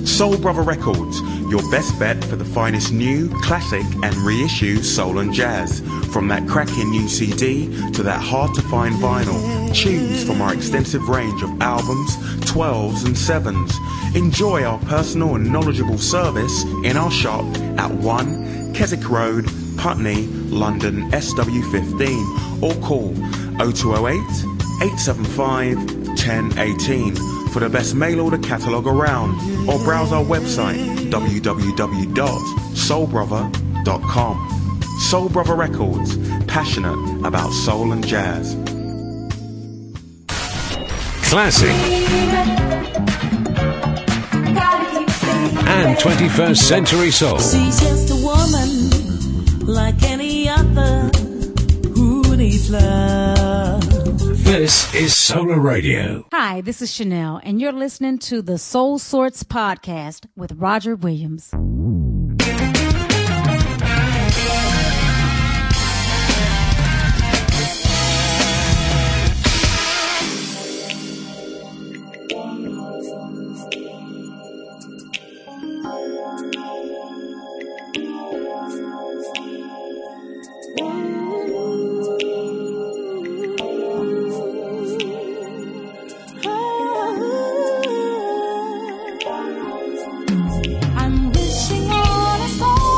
Soul Brother Records, your best bet for the finest new, classic and reissue soul and jazz. From that cracking new CD to that hard-to-find vinyl, choose from our extensive range of albums, 12s and 7s. Enjoy our personal and knowledgeable service in our shop at 1 Keswick Road, Putney, London SW15, or call 0208 875 1018 for the best mail order catalogue around, or browse our website www.soulbrother.com. Soul Brother Records, passionate about soul and jazz. Classic and 21st century soul. She's just a woman like any other who needs love. This is Solar Radio. Hi, this is Chanel, and you're listening to the Soul Sorts Podcast with Roger Williams. I'm wishing on a star.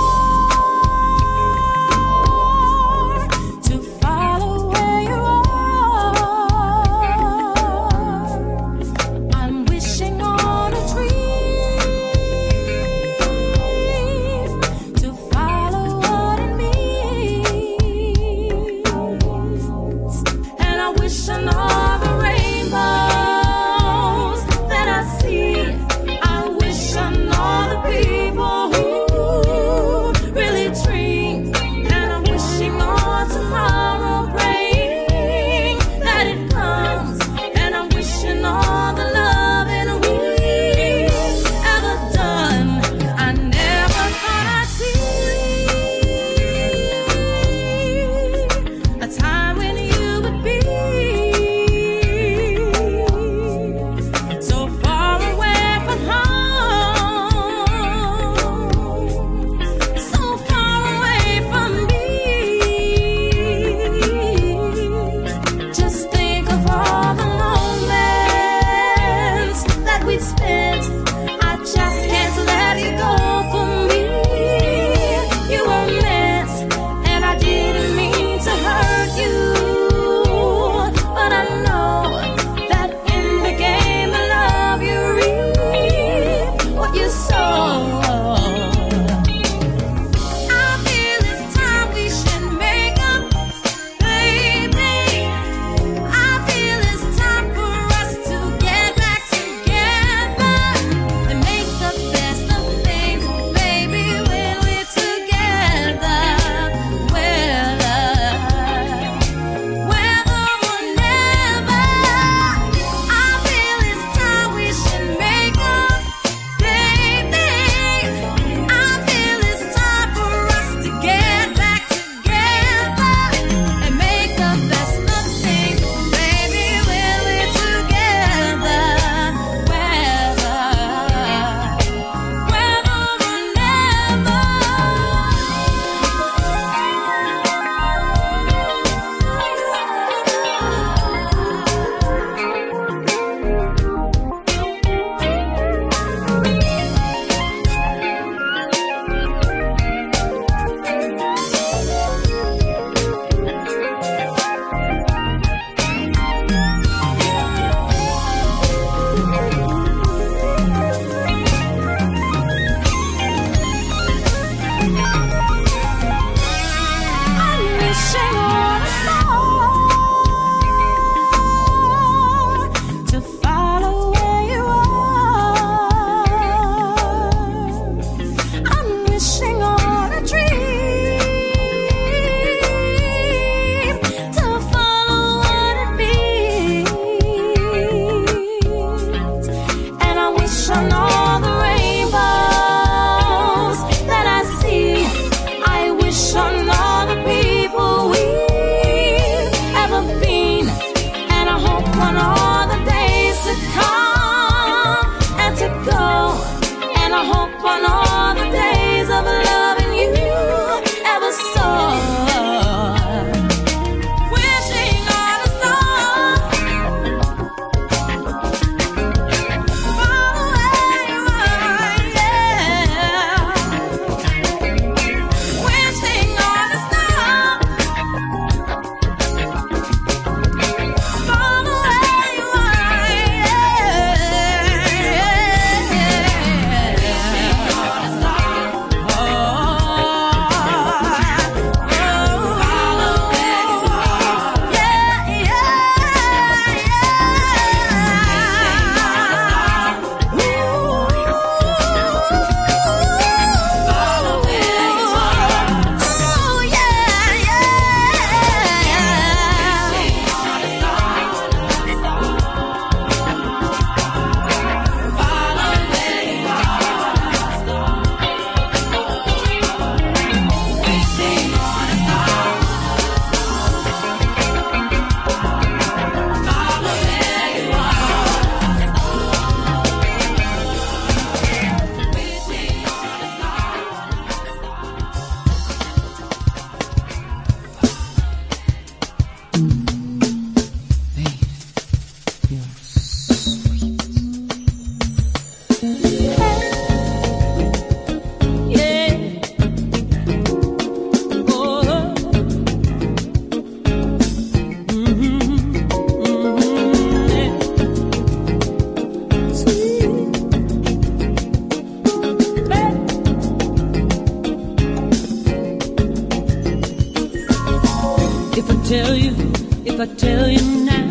I tell you now,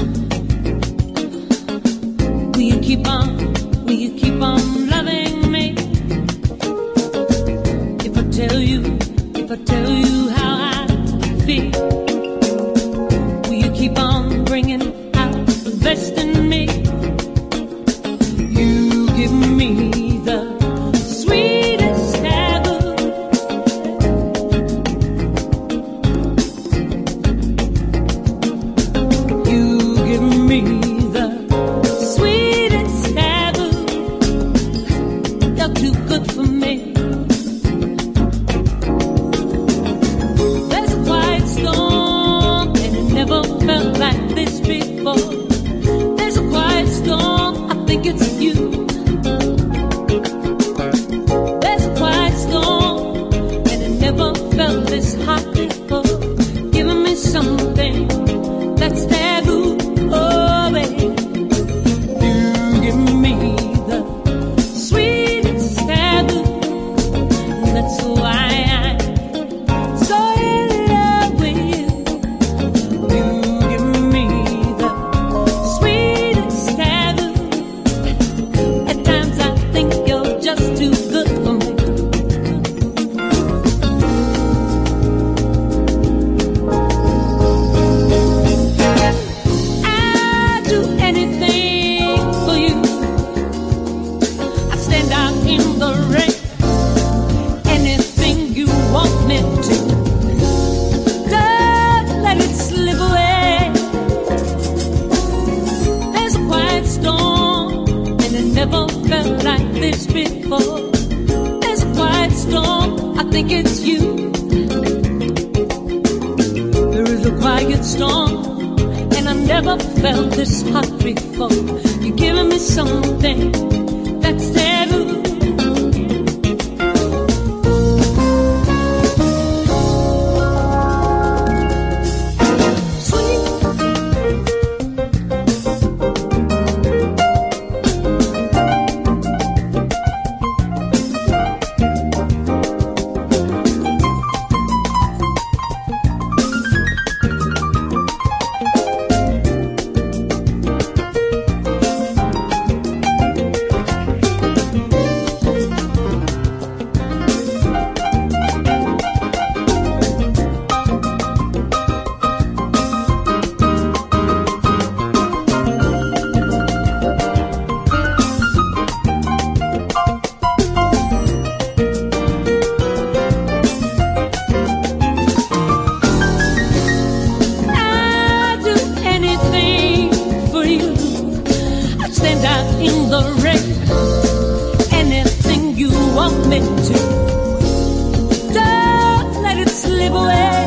will you keep on loving me? If I tell you how I feel, will you keep on bringing out the best in me? You give me the sweetest ever. You give me the sweetest ever. You're too good for me. There's a quiet storm, and it never felt like this before. There's a quiet storm, I think it's you. There's a quiet storm, and it never felt this hot before. Giving me something that's taboo, oh baby. You give me the sweetest taboo. That's why I'm so in love with you. You give me the sweetest taboo. At times I think you're just too good for me. I'd do anything for you. I'd stand out in the rain. Anything you want me to. Don't let it slip away. There's a quiet storm, and it never felt like this before. There's a quiet storm, I think it's you. There is a quiet storm, and I never felt this hot before. You're giving me something that's taboo. Sweet. I'd do anything for you. I'd stand out in the rain. Anything you want me to. Don't let it slip away.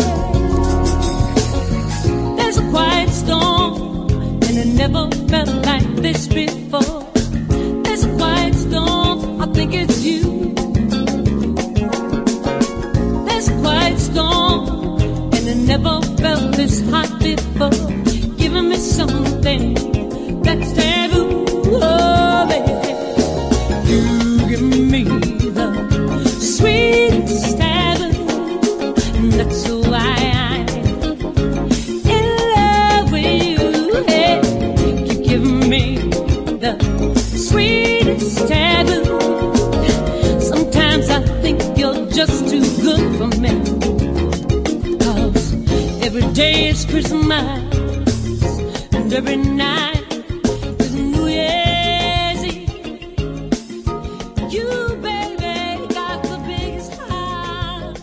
There's a quiet storm, and it never felt like this before. There's a quiet storm, I think it's you. There's a quiet storm, and it never felt this hot before. Giving me something that's taboo, oh baby. You give me the sweetest taboo. That's why I'm in love with you. Hey, you give me the sweetest taboo. Sometimes I think you're just too good for me. 'Cause every day is Christmas, and every night is New Year's Eve. You, baby, got the biggest heart.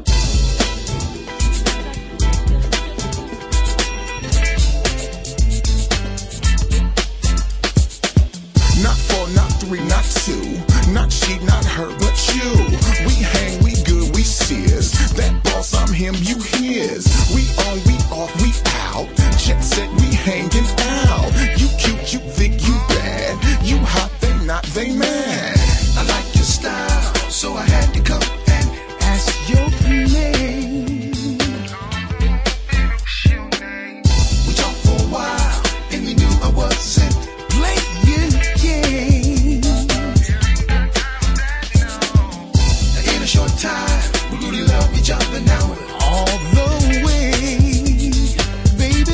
Not four, not three, not two. Not she, not her, but you. We hang, we good, we serious. That boss, I'm him, you his. We on, we off, we out. Jet set, we hanging out. You cute, you think you bad. You hot, they not, they mad. I like your style, so I had to come and ask your name. We talked for a while, and we knew I wasn't playing games. In a short time, we really love each other now all the way, baby.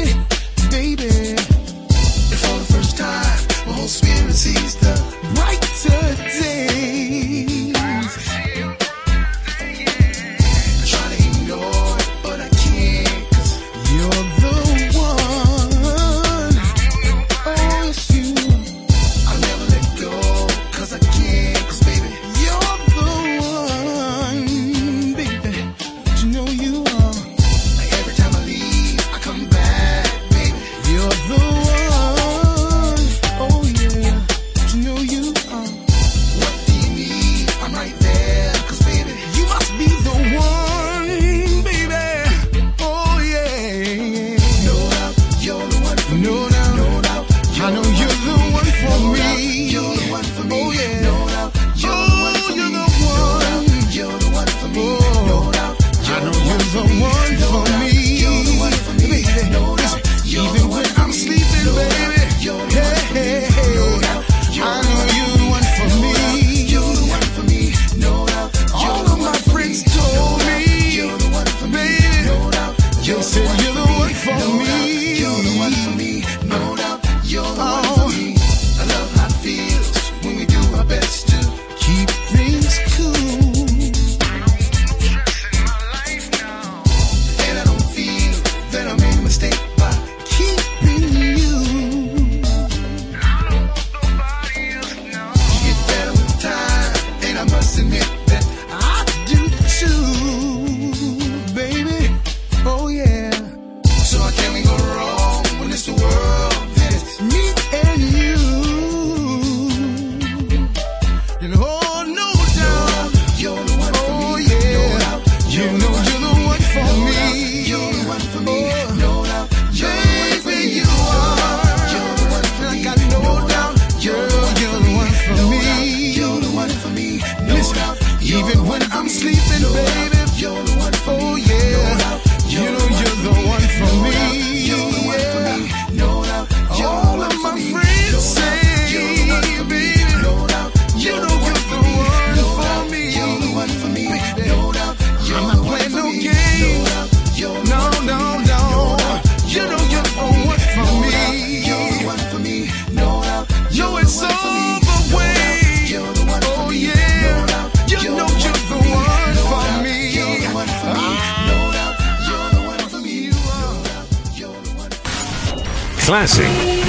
classic,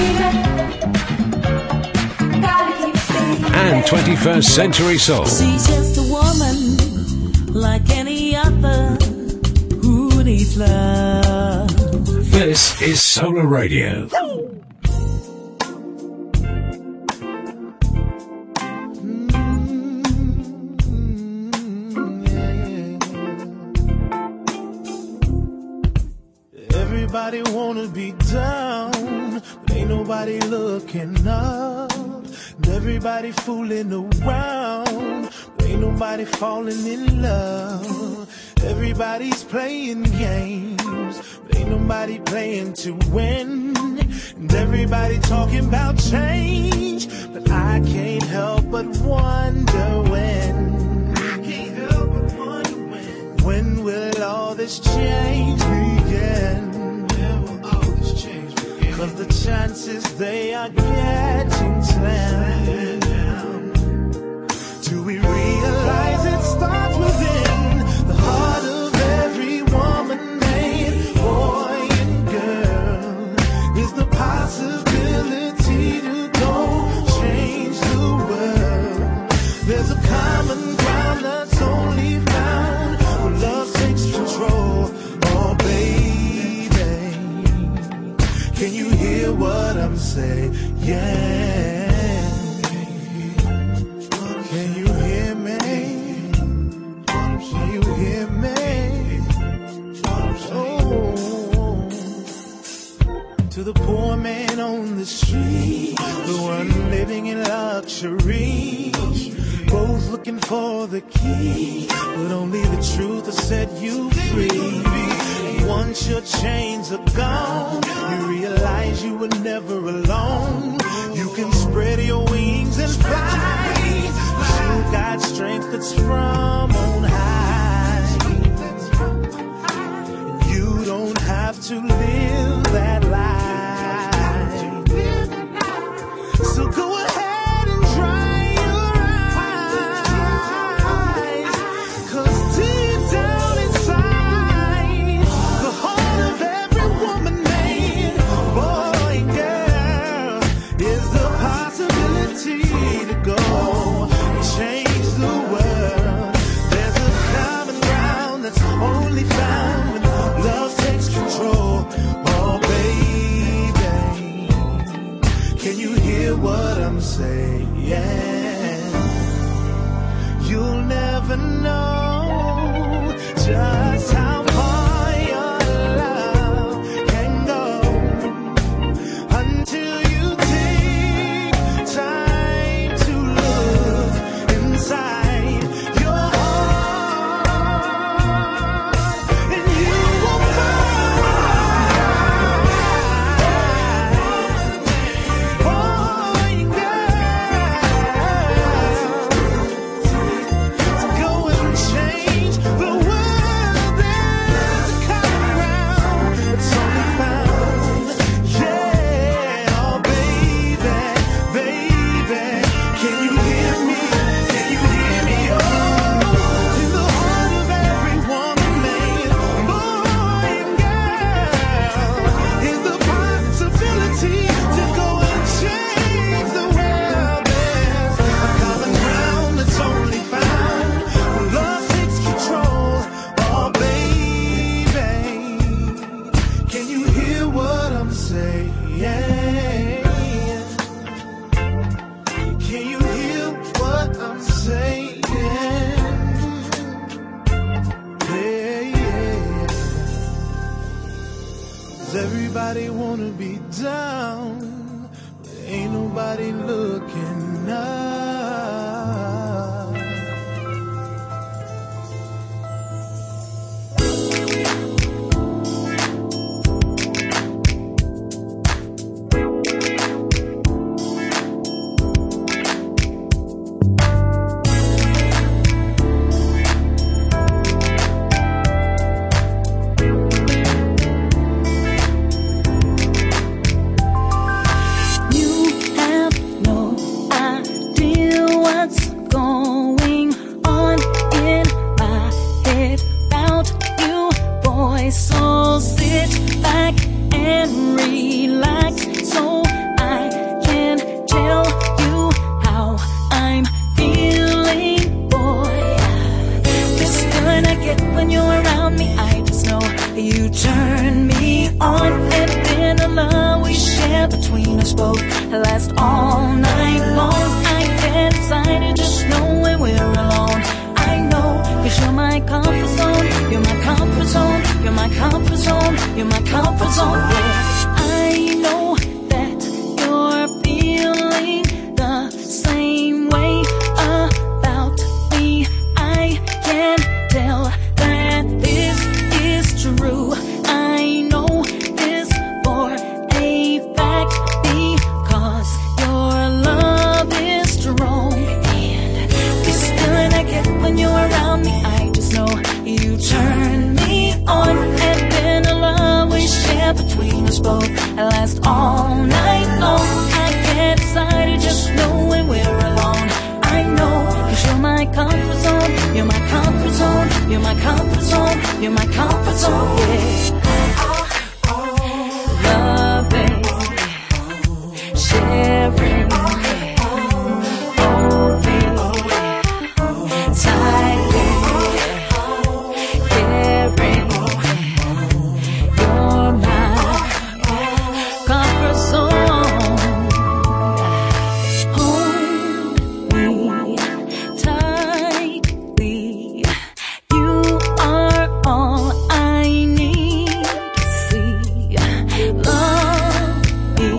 and 21st century soul. She's just a woman like any other who needs love. This is Solar Radio. Everybody wanna be down, but ain't nobody looking up. And everybody fooling around, but ain't nobody falling in love. Everybody's playing games, but ain't nobody playing to win. And everybody talking about change, but I can't help but wonder when. I can't help but wonder when will all this change begin? Cause the chances they are getting slammed. Do we realize it starts within the heart of every woman, man, boy and girl? Is the possibility to go change the world? There's a common ground that's only found when love takes control. Oh baby, can you hear what I'm saying? Yeah. Can you hear me? Can you hear me? Oh. To the poor man on the street, the one living in luxury, both looking for the key, but only the truth will set you free. Once your chains are gone, you realize you were never alone. You can spread your wings and fly. You got strength that's from on high. You don't have to live that life. So go ahead and dry your eyes, 'cause deep down inside the heart of every woman, man, boy and girl, is the possibility to go change the world. There's a common ground that's only found when love takes control. Oh baby, can you hear what I'm saying? You'll never know just how far your love can go until you take time to look inside your heart, and you will find, boy and girl, to go and change the world. There's a common ground that's only found. Yeah, oh baby, baby, can you hear me? Can you hear me? Oh, in the heart of every woman, man, boy and girl, is the possibility to go and change the world. There's a common ground that's only found when love takes control. Oh baby, can you hear what I'm saying? Can you hear what I'm saying? Yeah. Does everybody wanna be down, but ain't nobody looking up? You have no idea both last all night long. I get excited just knowing we're alone. I know, 'cause you're my comfort zone. You're my comfort zone. You're my comfort zone. You're my comfort zone. Yeah, I know that you're feeling the same way about me. I can tell that this is true. I know this for a fact because your love is strong. And this feeling I get when you're around me, I just know you turn me on. And then the love we share between us both last all night long. I get excited just knowing we're alone. I know, 'cause you're my comfort zone. You're my comfort zone. You're my comfort zone. You're my comfort zone. Yeah. Loving, sharing, holding tightly, caring. You're my comfort zone. Hold me tightly. You are all I need to see. Love me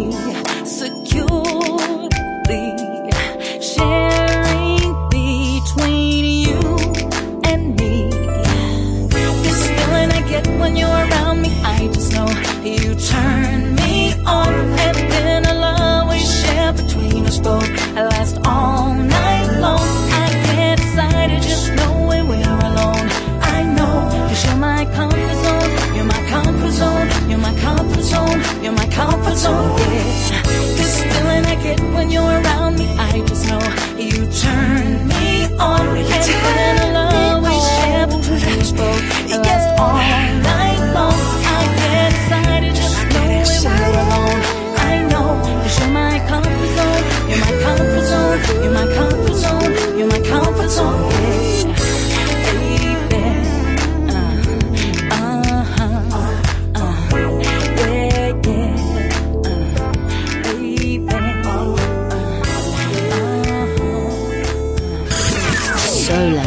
securely. Sharing between you and me. This feeling I get when you're around me, I just know you turn me on. And then the love we share between us both last all night long. I get excited just knowing we're alone. I know, 'cause you're my comfort zone. You're my comfort zone. You're my comfort zone. You're my comfort zone. Yeah. This feeling I get when you're around me, I just know you turn me on. And then the love we share between us both last all night long. I get excited just knowing we're alone. I know, 'cause you're my comfort zone. You're my comfort zone. You're my comfort zone. You're my comfort zone. Yeah. Baby. Solo.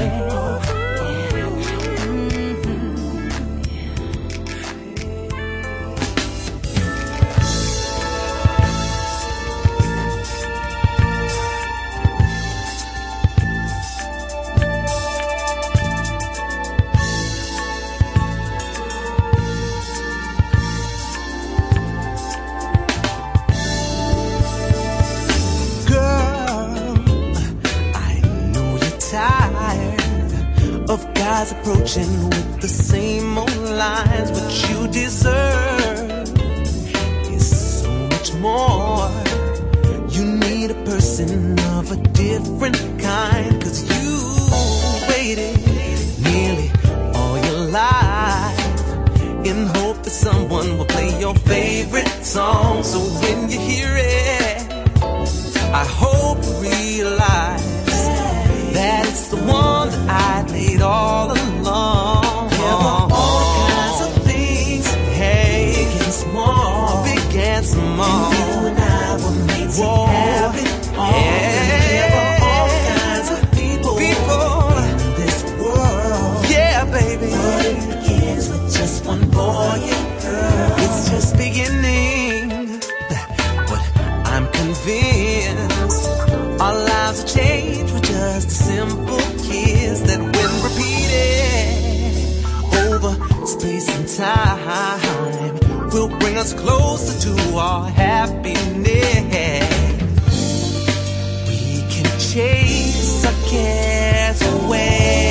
Girl, I know you're tired of guys approaching with the same old lines. What you deserve is so much more. You need a person of a different kind, 'cause you waited nearly all your life in hope that someone will play your favorite song. So when you hear it, I hope you realize that it's the one that I laid all along. There were all kinds of things, hey, big and small, big and small. And you and I were made to have it all. Yeah. There were all kinds of people in this world. Yeah, baby. But it begins with just one boy and girl. It's just beginning, but I'm convinced our lives will change with just a simple kiss that, when repeated over space and time, will bring us closer to our happiness. We can chase our cares away.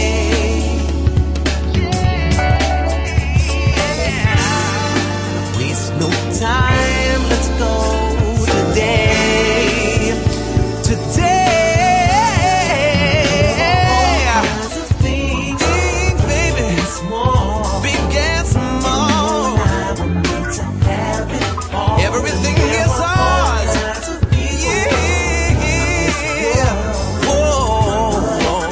Waste no time, let's go today. Baby, small, big and small. Everything is ours. Yeah. Whoa.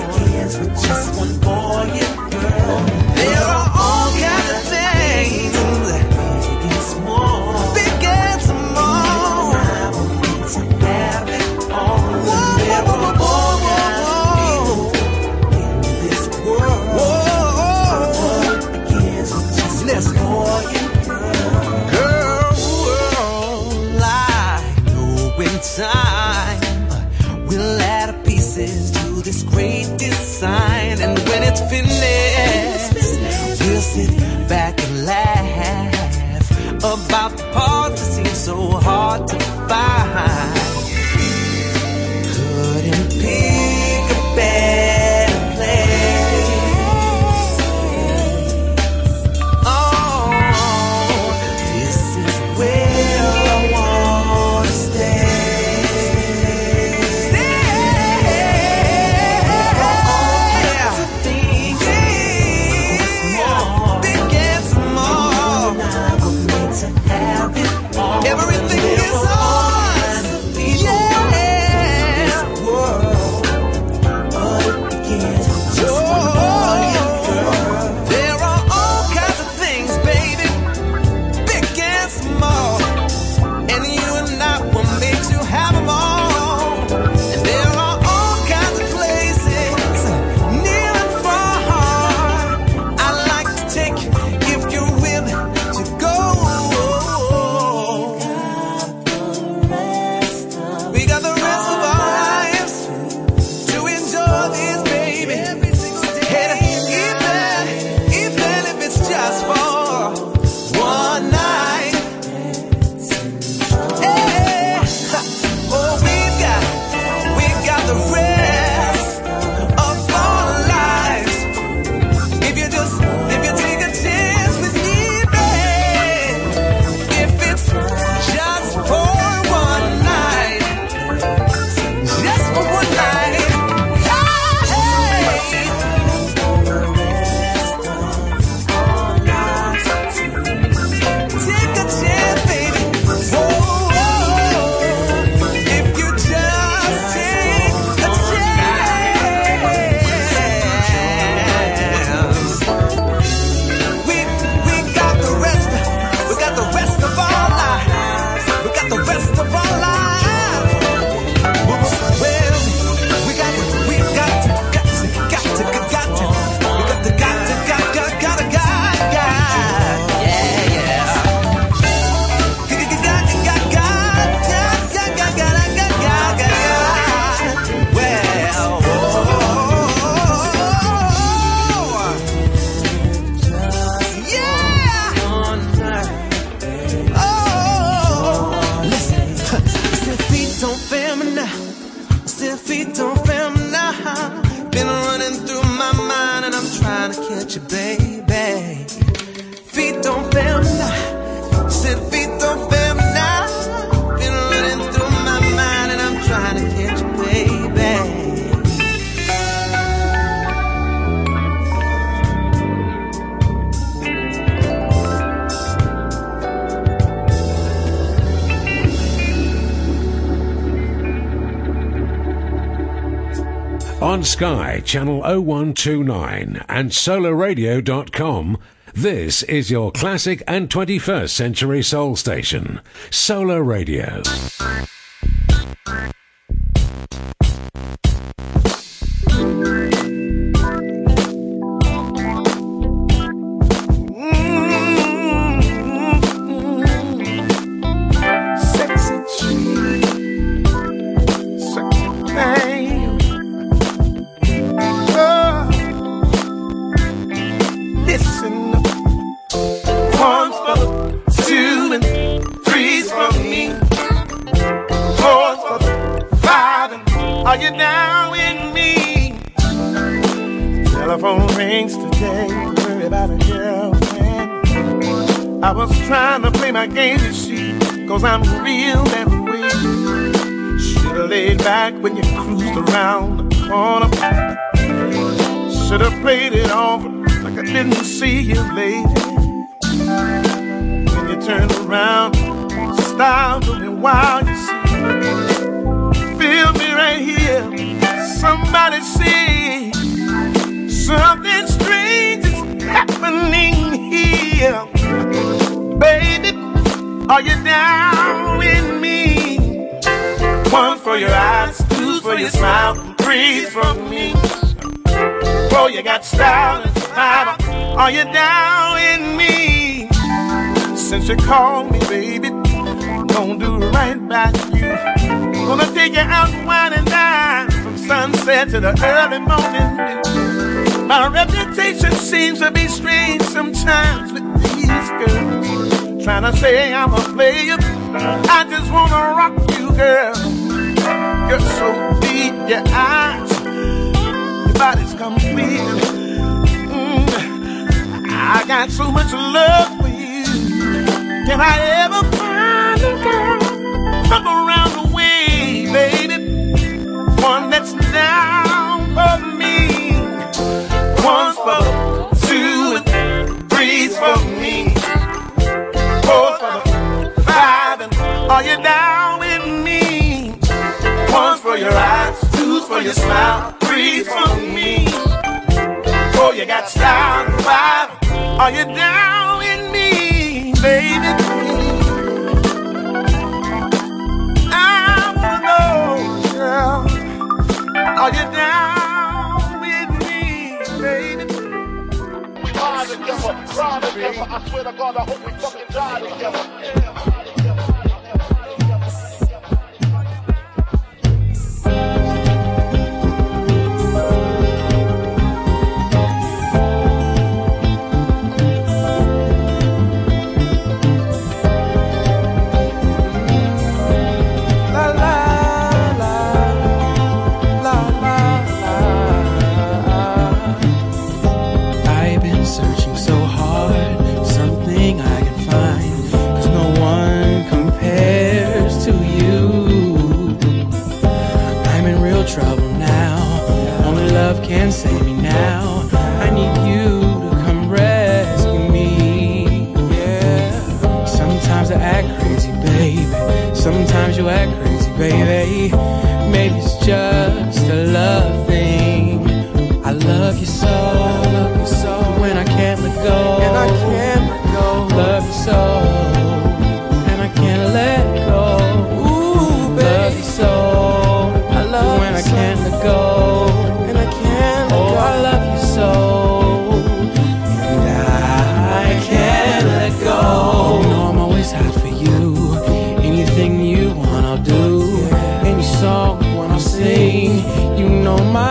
to this great design. And when it's finished, we'll sit back and laugh about the parts that seem so hard to find. Couldn't pick a better place. Oh, this is where I wanna stay. Everything is ours, yeah. World, but it begins with just one boy and girl. There are all kinds of things, baby, big and small, and you and I, what makes you have them all. And there are all kinds of places, near and far, I'd like to take if you're willing to go. On Sky, channel 0129 and solarradio.com, this is your classic and 21st century soul station, Solar Radio. Are you down with me? Telephone rings today. Worry about a girlfriend. I was trying to play my game, you see, 'cause I'm real that way. Should've laid back when you cruised around the corner. Should've played it off like I didn't see you, lady. When you turned around, style took me wild, you see. Feel me right here. Somebody say something strange is happening here. Baby, are you down with me? One for your eyes, two for your smile, three for me. Oh, you got style and style. Are you down with me? Since you called me, baby, gonna do right by you. Gonna take you out, wine and dine from sunset to the early morning dew. My reputation seems to be strange sometimes with these girls, trying to say I'm a player. I just wanna rock you, girl. You're so deep, your eyes, your body's complete. I got so much love for you. Can I ever find a girl from around the way, baby? One that's down for me. One's for the 2 and 3's for me. 4's for the 5, and are you down with me? 1's for your eyes, 2's for your smile, 3's for me. 4, you got style, 5, are you down with me, baby? I wanna know, girl, are you down with me, baby? We ride together, I swear to God, I hope we fucking die together. Can't save me now. I need you to come rescue me. Yeah. Sometimes I act crazy, baby. Sometimes you act crazy, baby. Maybe it's just a love thing. I love you so, when I can't let go, and I can't let go. Love you so, and I can't let go. Ooh, baby. Love you so, I love when I can't let go. I love you so, and I can't let go. You know I'm always hot for you. Anything you want, I'll do. Any song you want, I'll sing. You know my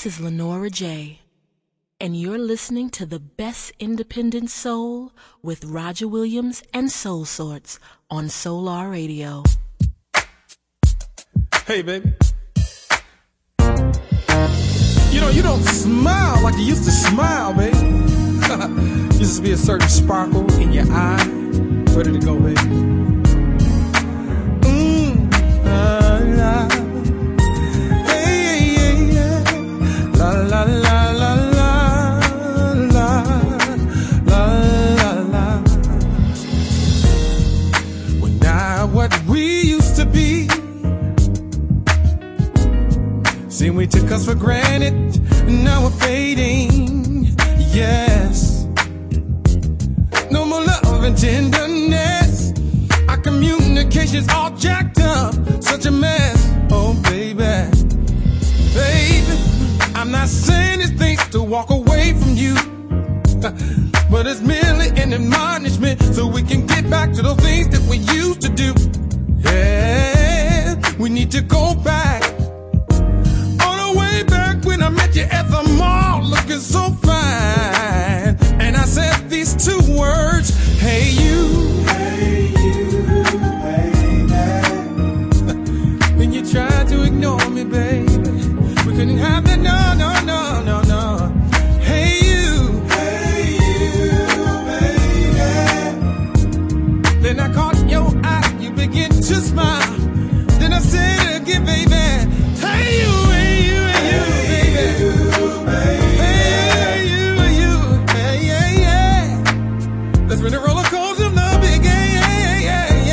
This is Lenora J, and you're listening to the best independent soul with Roger Williams and Soul Sorts on Solar Radio. Hey, baby. You know, you don't smile like you used to smile, baby. Used to be a certain sparkle in your eye. Where did it go, baby? La la la la la la la la. We're not what we used to be. Seem we took us for granted, now we're fading. Yes. No more love and tenderness. Our communication's all jacked up, such a mess. Oh baby, baby, I'm not saying these things to walk away from you, but it's merely an admonishment so we can get back to those things that we used to do. Yeah, we need to go back. All the way back when I met you at the mall, looking so fine, and I said these two words, hey you. Hey you, baby. When you tried to ignore me, baby, we couldn't have that, no, no, no, no, no. Hey you, baby. Then I caught your eye, you begin to smile. Then I said it again, baby. Hey you, hey you, hey you, baby. Hey you, hey yeah, yeah. That's when the roller coaster of love began, yeah, yeah,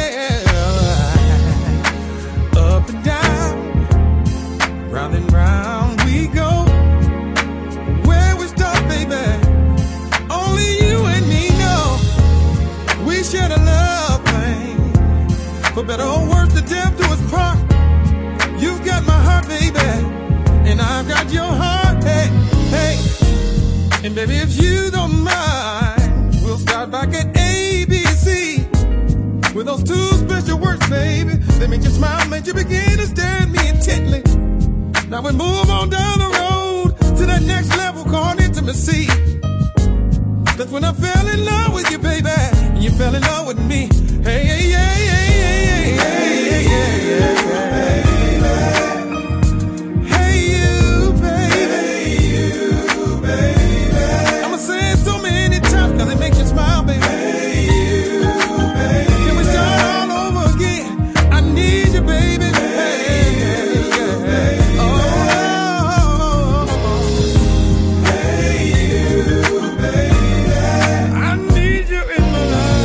yeah. Up and down, round and round we go. Where we start, baby, only you and me know. We share the love thing, for better or worse, the death do us part. You've got my heart, baby, and I've got your heart, hey, hey. And baby, if you don't mind, we'll start back at ABC with those two special words, baby. They make you smile, make you begin to stare at me intently. Now we move on down the road to that next level called intimacy. That's when I fell in love with you, baby, and you fell in love with me. Hey, hey, yeah, yeah, yeah, yeah, yeah, yeah, yeah, yeah. Cause it makes you smile, baby. Hey, you, baby. Can we start all over again? I need you, baby. Hey, yeah, yeah. Oh, hey, you, baby. I need you in my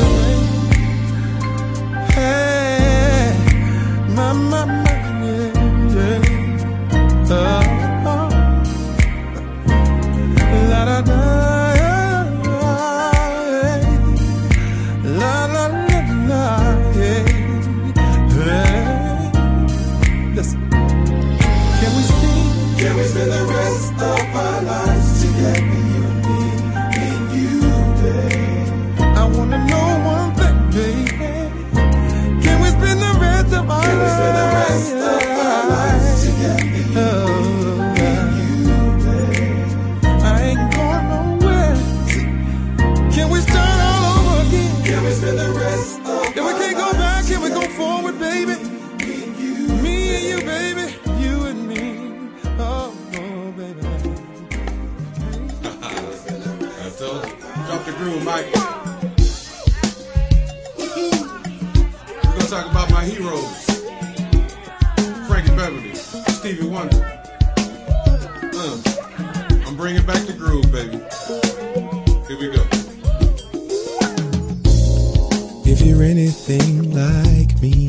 life. Hey, my, yeah, yeah. La da da. Can we spend the rest of our lives together, you and me, and you, babe? I wanna know one thing, baby. Can we spend the rest of our lives? Can we spend the rest of our lives together, you and you, babe? I ain't going nowhere. Can we start all over again? Can we spend the rest of our lives? If we can't go back, can we go forward, baby? Me and you, baby. You and me. Oh, baby. I told you. Drop the groove, Mike. We're gonna talk about my heroes. Frankie Beverly, Stevie Wonder. I'm bringing back the groove, baby. Here we go. If you're anything like me,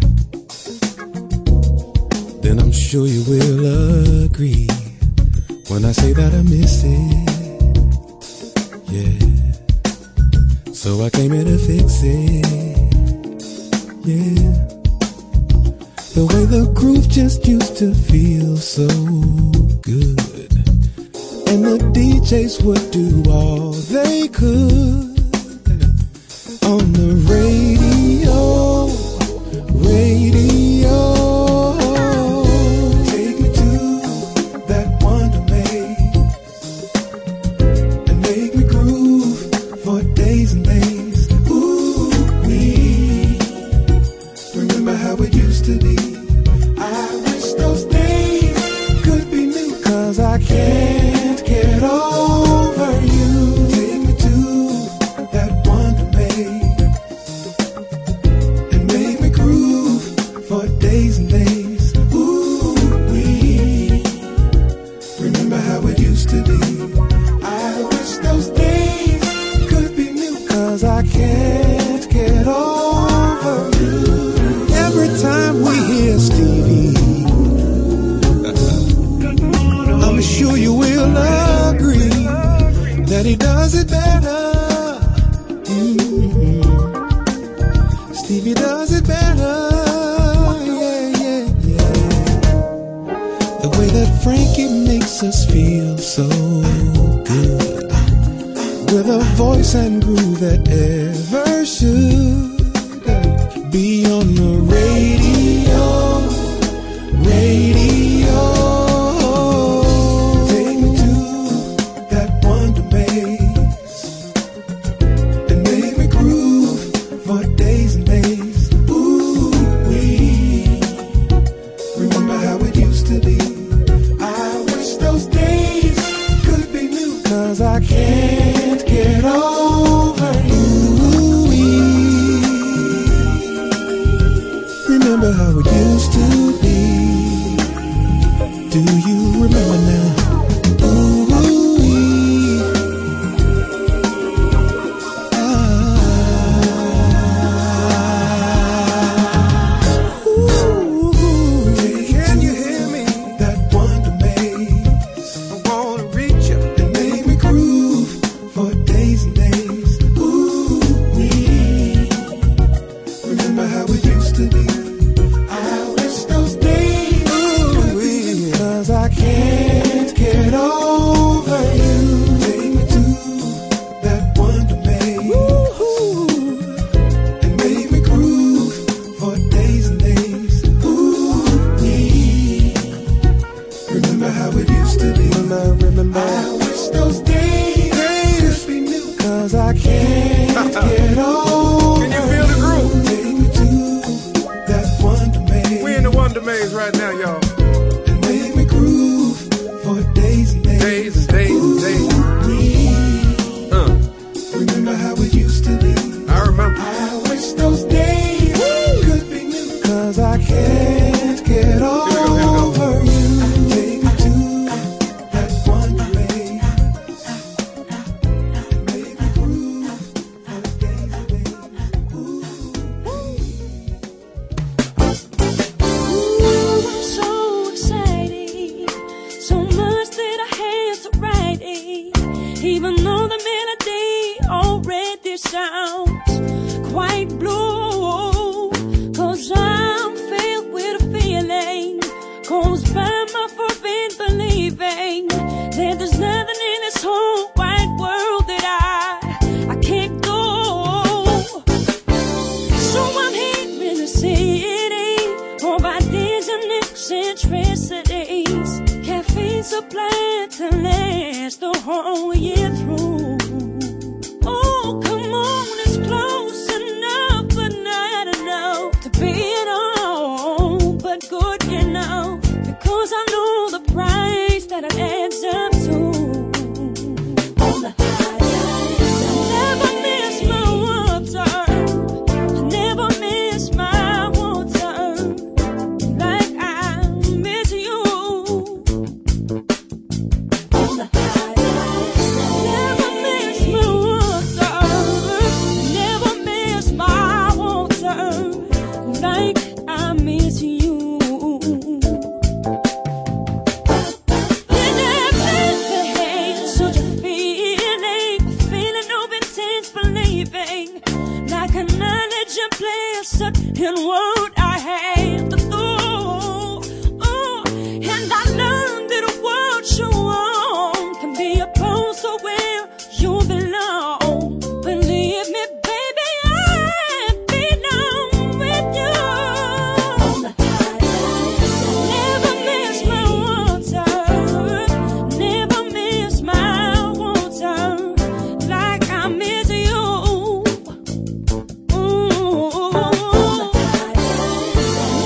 then I'm sure you will agree when I say that I miss it, yeah. So I came here to fix it, yeah. The way the groove just used to feel so good, and the DJs would do all they could on the radio, radio. Take me to that wonderland. be on the radio. Take me to that wonder maze and make me groove for days and days. Ooh, remember how it used to be. I wish those days could be new, 'cause I can't get over you. Remember how it used to be. Do you remember now? Can you hear me? That wonder maze. I wanna reach you and make me groove for days and days. Ooh, remember how it used to be. I wish those days could be, 'cause I can't get over you. Take me to that wonder maze and make me groove for days and days. Ooh, remember how it used to be. Remember. I wish those days could be new, 'cause I can't get over. Can you feel the groove? Take me to that wonder maze. We in the Wonder Maze right now, y'all. And make me groove for days and days. Days and days and days. Remember how it used to be. I remember. I wish those days could be new, 'cause I can't get over you. Take me to that wonder maze. Make me groove for days and days. Ooh, I'm so excited, so much that I had to write it. Even though the melody already sounds quite blue, 'cause I'm filled with a feeling caused by my forbidden believing that there's nothing in this whole wide world that I can't go. So I'm here in the city, all by these and eccentricities. Caffeine supplied to last the whole year through. Oh, come on, it's close enough, but not enough to be at all but good enough, because I know the price that it adds up to. On the never miss my water, never miss my water, like I miss you. On the never miss my water, never miss my water, like I miss you. In that place, such a feeling of intense believing, like a knowledge implicit in what I had to do. Oh, and I learned that a world you want can be a place where you belong. Believe me, baby, I belong with you. Never miss my water, never miss my water, like I miss you. Ooh.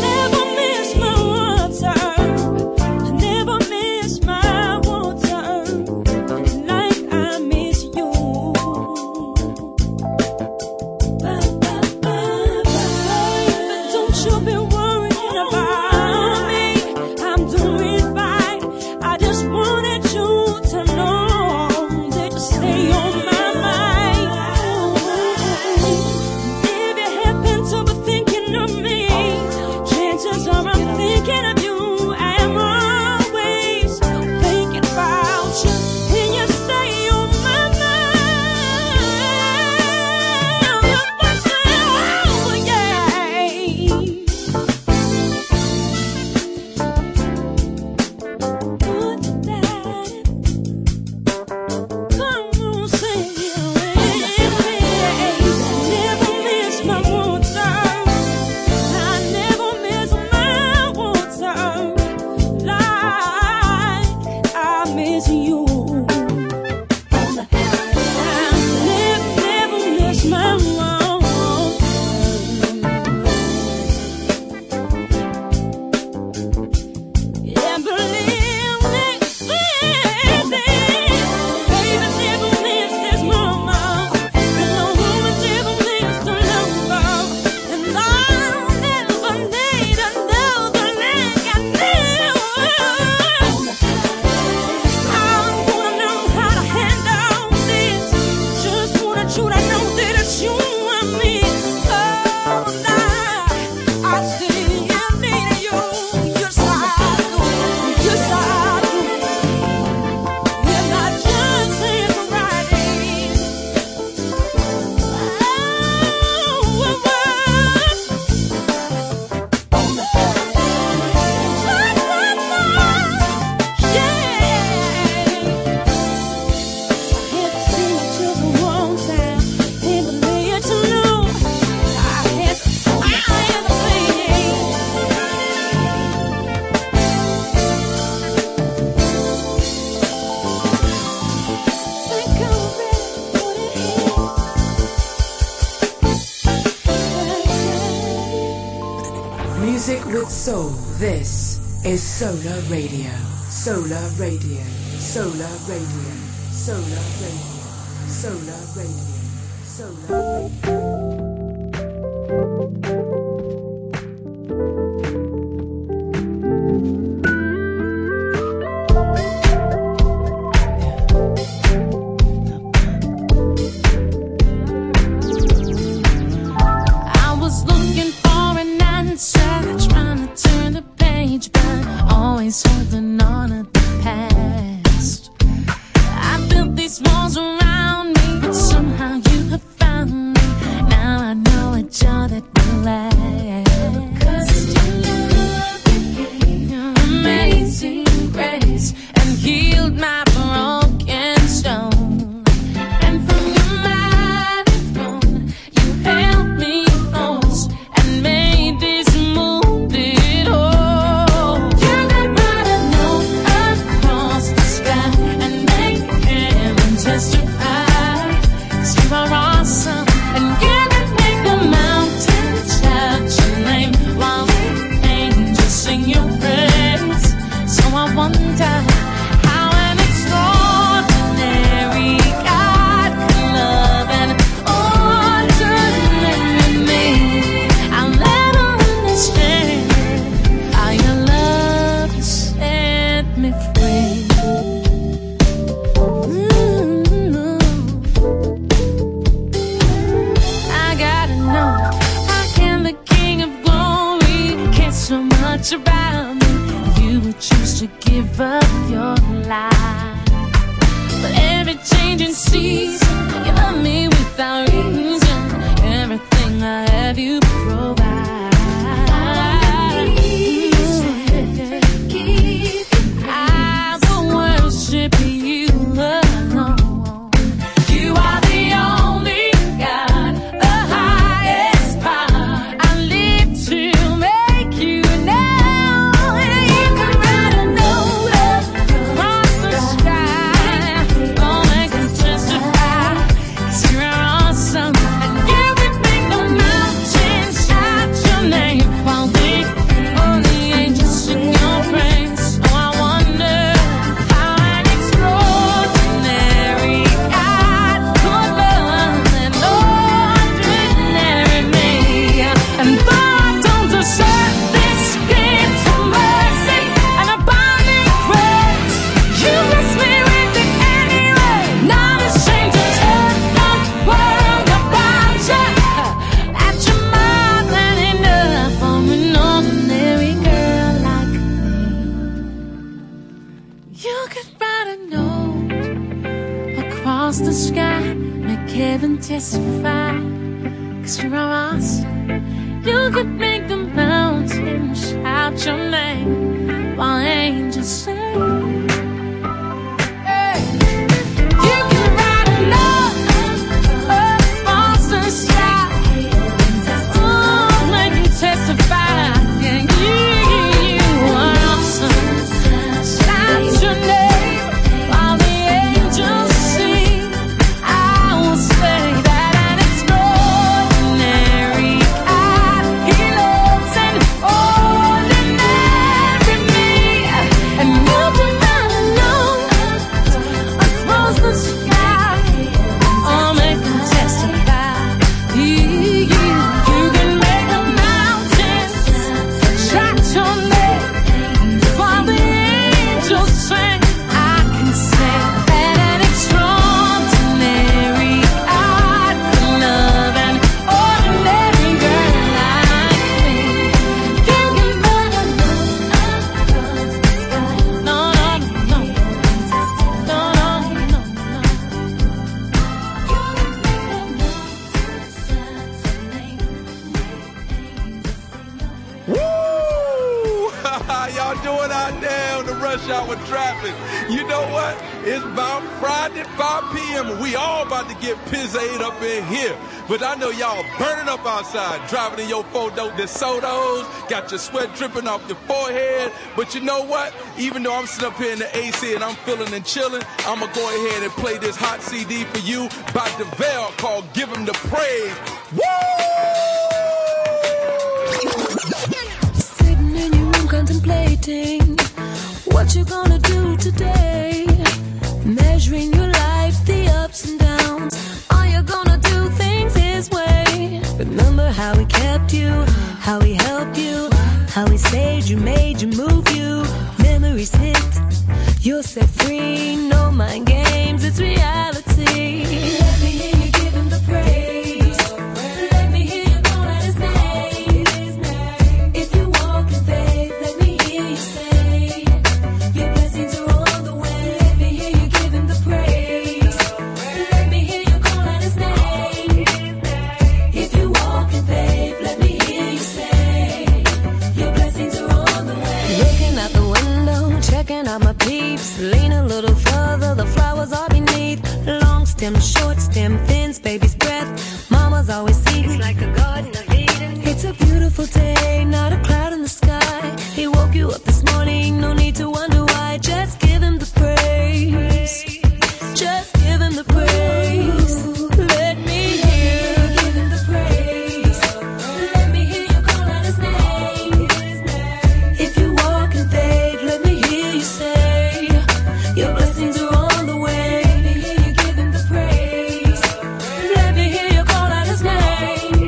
Music with soul. This is Solar Radio. Solar Radio. Solar Radio. Solar Radio. Solar Radio. Solar holding on to the past. I built these walls around me, but somehow you have found me. Now I know a joy that will last. 'Cause your love became your amazing grace and healed my broken soul. And from your mighty throne, you held me close and made this moonlit whole. About me, you would choose to give up your life. But every changing season, you love me without reason. Everything I have, you provide. I will worship you alone. You are the only God, the highest power. I live to make you know. The sky, make heaven testify. 'Cause you're awesome. You could make the mountains shout your name while angels sing. Hey. You can write a note across the sky. Oh, make them testify. Yeah, you are awesome. Shout your name while the angels sing. Hour traffic. You know what? It's about Friday, 5 p.m. and we all about to get pizzade up in here. But I know y'all burning up outside, driving in your Four-Door DeSotos, got your sweat dripping off your forehead. But you know what? Even though I'm sitting up here in the AC and I'm feeling and chilling, I'm going to go ahead and play this hot CD for you by DeVale called Give Him the Praise. Woo! what you gonna do today? Measuring your life, the ups and downs. Are you gonna do things his way? Remember how he kept you, how he helped you, how he saved you, made you, moved you. Memories hit, you're set free. No mind games, it's reality. Let me hear you give him the praise. Let me hear you call out his name. If you walk in faith, let me hear you say, your blessings are on the way. Let me hear you give him the praise. Let me hear you call out his name. If you walk in faith, let me hear you say, your blessings are on the way. Looking out the window, checking out my peeps. Lean a little further, the flowers are beneath. Long stem, short stem, thins, baby's breath. Mama's always seen it's like a garden of Eden. It's a beautiful day, not a cloud in the sky. He woke you up this morning, no need to wonder why. Just give him the praise. Just give him the praise. Let me hear you give him the praise. Let me hear you call out his name. If you walk in faith, let me hear you say, your blessings are on the way. Let me hear you give him the praise. Let me hear you call out his name.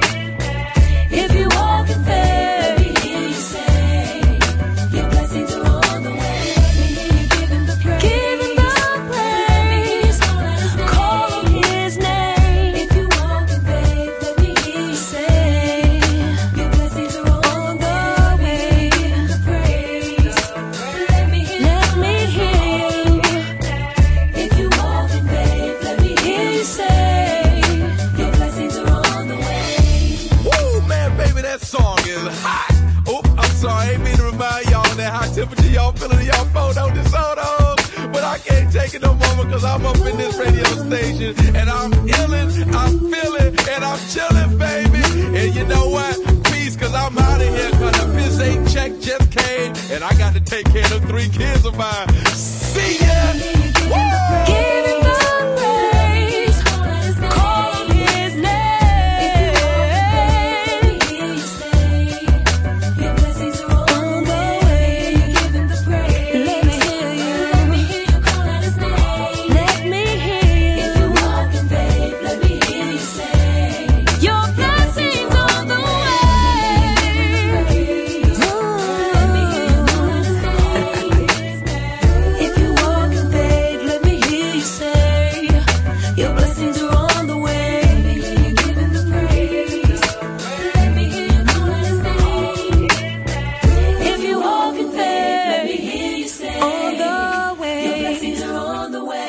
If you walk in faith, let me hear you say, your blessings are on the way. Let me hear you give him the praise. Give him the praise. Call on his name. If you walk in faith, let me hear you say, your blessings are on the way. Give him the praise. Let me hear you. If you walk in faith, let me hear you say, your blessings are on the way. Woo, man, baby, that song is hot. Oh, I'm sorry, I ain't mean to remind y'all that hot temperature y'all feeling in y'all photo DeSoto's. But I can't take it no more because I'm up in this radio station and I'm illin', I'm feeling, and I'm chillin', baby. And you know what? Peace, because I'm out of here because the Piss 8 check just came and I got to take care of them 3 kids of mine. See ya! Woo! Give him the praise. Call on his name. Your blessings are on the way. Give him the praise. Let me hear you. Let me hear you call out his name. Let me hear you. If you walk in faith, let me hear you say, your blessings on the way. Let me hear you call out his name. If you walk in faith, let me hear you say, your blessings are on the way. Let me hear you give him the praise. Let me hear you call out his name. If you walk in faith, let me hear you say, on the way. Your blessings are on the way.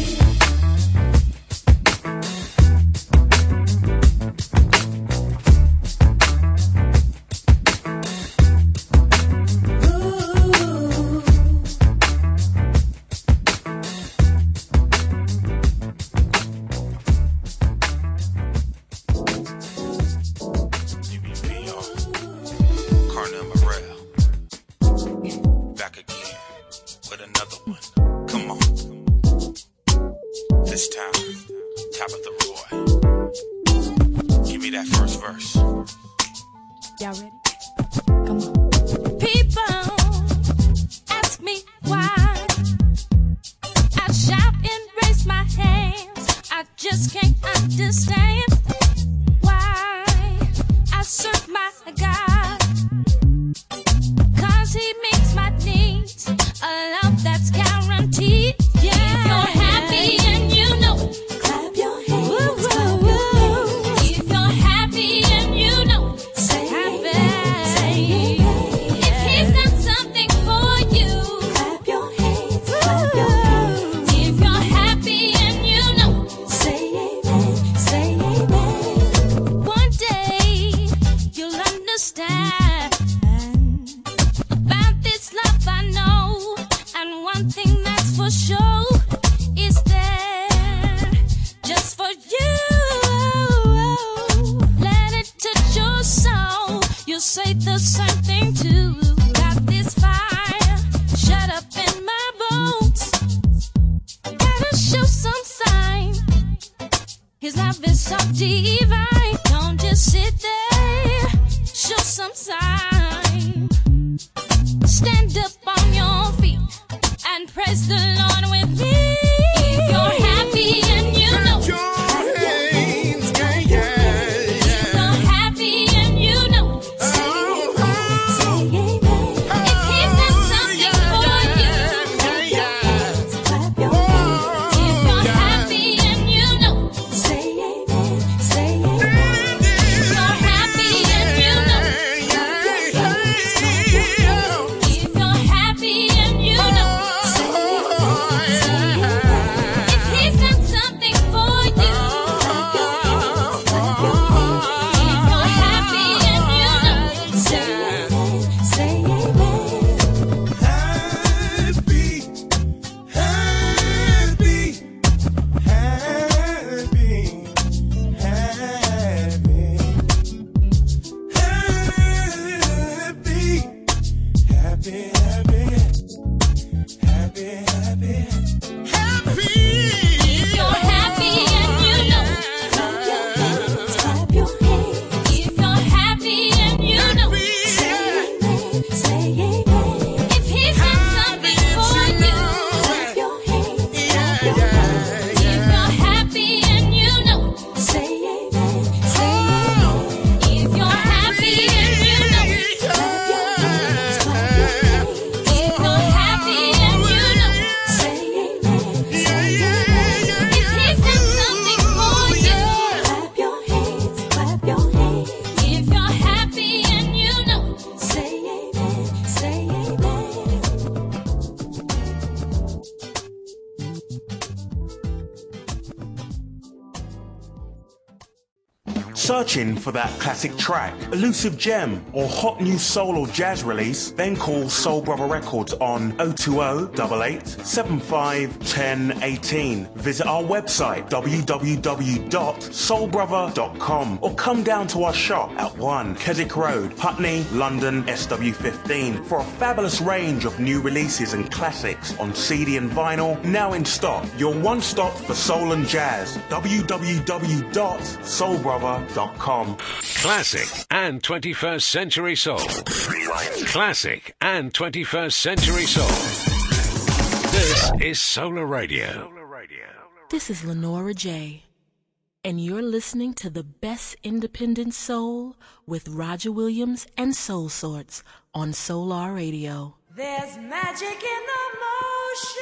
Carnell Morel. Back again with another one. Come on. This time, Tabitha Roy. Give me that first verse. Y'all ready? People ask me why I shout and raise my hands. I just can't understand why I serve my God. 'Cause he meets my needs, a love that's guaranteed. Yeah. If you're happy and you know it, clap your hands, clap your hands. If you're happy and you know it, say happy. If he's done something for you, clap your hands, clap your hands. If you're happy and you know it, say amen, say amen. One day you'll understand about this love I know, and one thing that's for sure is there just for you. Let it touch your soul, you'll say the same thing too. Got this fire shut up in my bones, gotta show some sign. His love is so divine. Don't just sit there, show some sign. Stand up on your feet. Searching for that classic track, elusive gem, or hot new soul or jazz release? Then call Soul Brother Records on 020-88-75-1018. Visit our website www.soulbrother.com or come down to our shop at 1 Keswick Road, Putney, London, SW15 for a fabulous range of new releases and classics on CD and vinyl now in stock. Your one stop for soul and jazz. www.soulbrother.com. Classic and 21st century soul. Classic and 21st century soul. This is Solar Radio. This is Lenora J, and you're listening to the best independent soul with Roger Williams and Soul Sorts on Solar Radio. There's magic in the motion.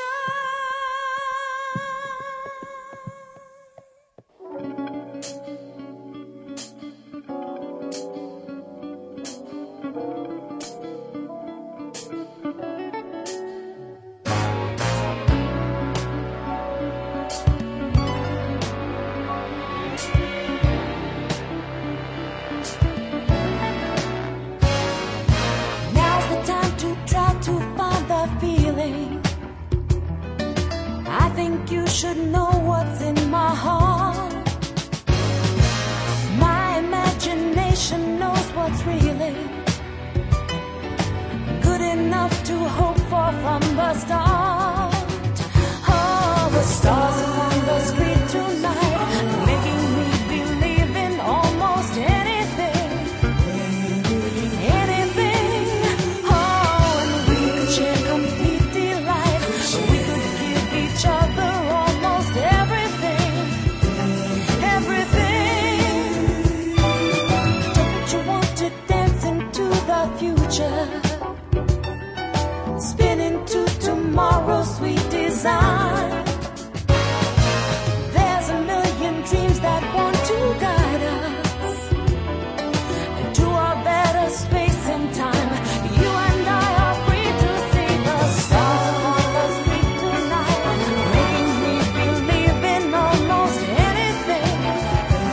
Should know what's in my heart. My imagination knows what's really good enough to hope for from the start. Oh, the stars on the street tonight, making me believe in almost anything. Anything. Oh, and we could share complete delight. We could give each other spinning to tomorrow's sweet design. There's a million dreams that want to guide us into a better space and time. You and I are free to see the stars on the street tonight, making me believe in almost anything.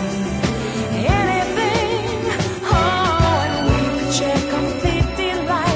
Anything. Oh, and we could share complete delight.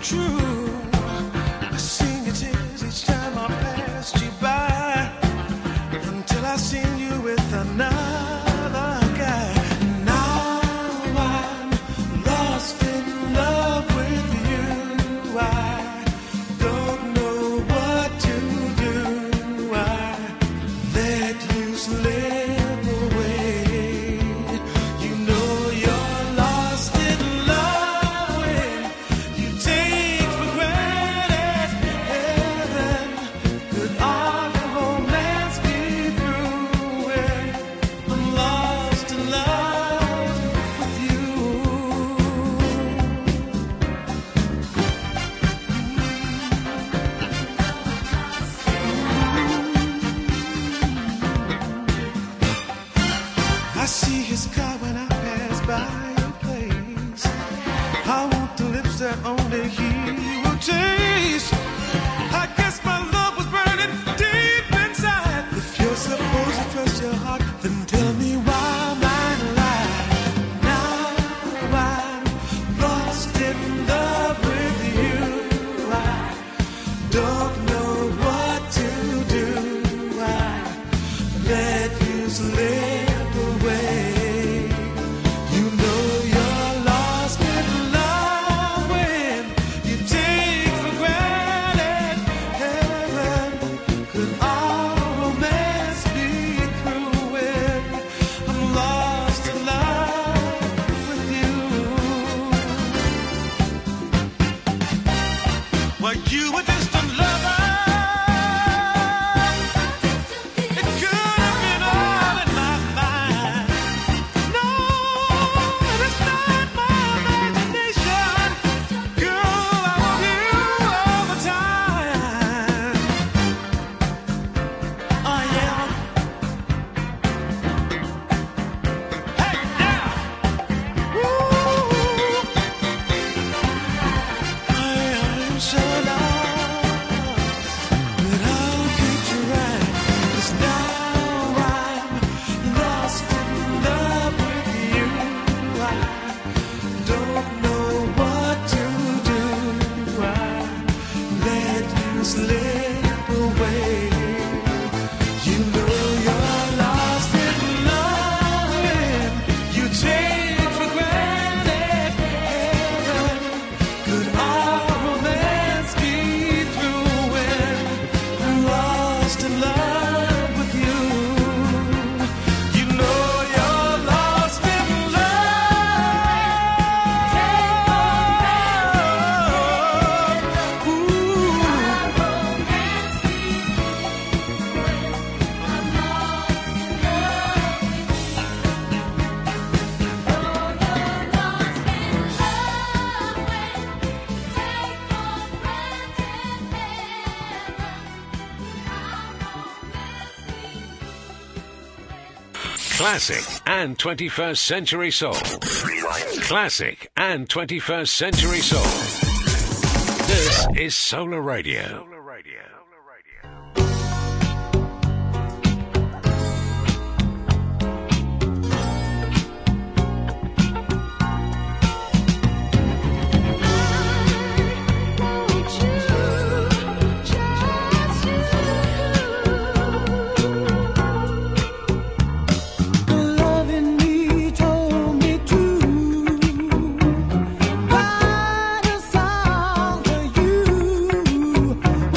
true. I sing your tears each time I passed you by, until I seen you with another guy. Now I'm lost in love with you. I don't know what to do. I let you slip away. You know you're lost in love when you take for granted heaven. Could all the romance be through when I'm lost in love with you? I see his car when I pass by your place. I want the lips that only he will taste. I guess my love was burning deep inside. If you're supposed to trust your heart, then tell me why mine lie. Now I'm lost in love with you. I don't know what to do. I let you slip away. You know you're lost in love when you take for granted heaven. Could all romance be through when I'm lost in love with you? Well, you were just a lover. It could have been all in my mind. No, it's not my imagination. Girl, I want you all the time. Oh, yeah. Hey, yeah. Ooh. I am so lost, but I'll keep trying. 'Cause now I'm lost in love with you. I don't know what to do. I let you slip away. You know you're lost in love when you take for granted heaven. Could all romance be through when I'm lost in love with you? You know you're lost in love. Ooh. Classic and 21st Century Soul. Classic and 21st Century Soul. This is Solar Radio. Loving me told me to write a song for you.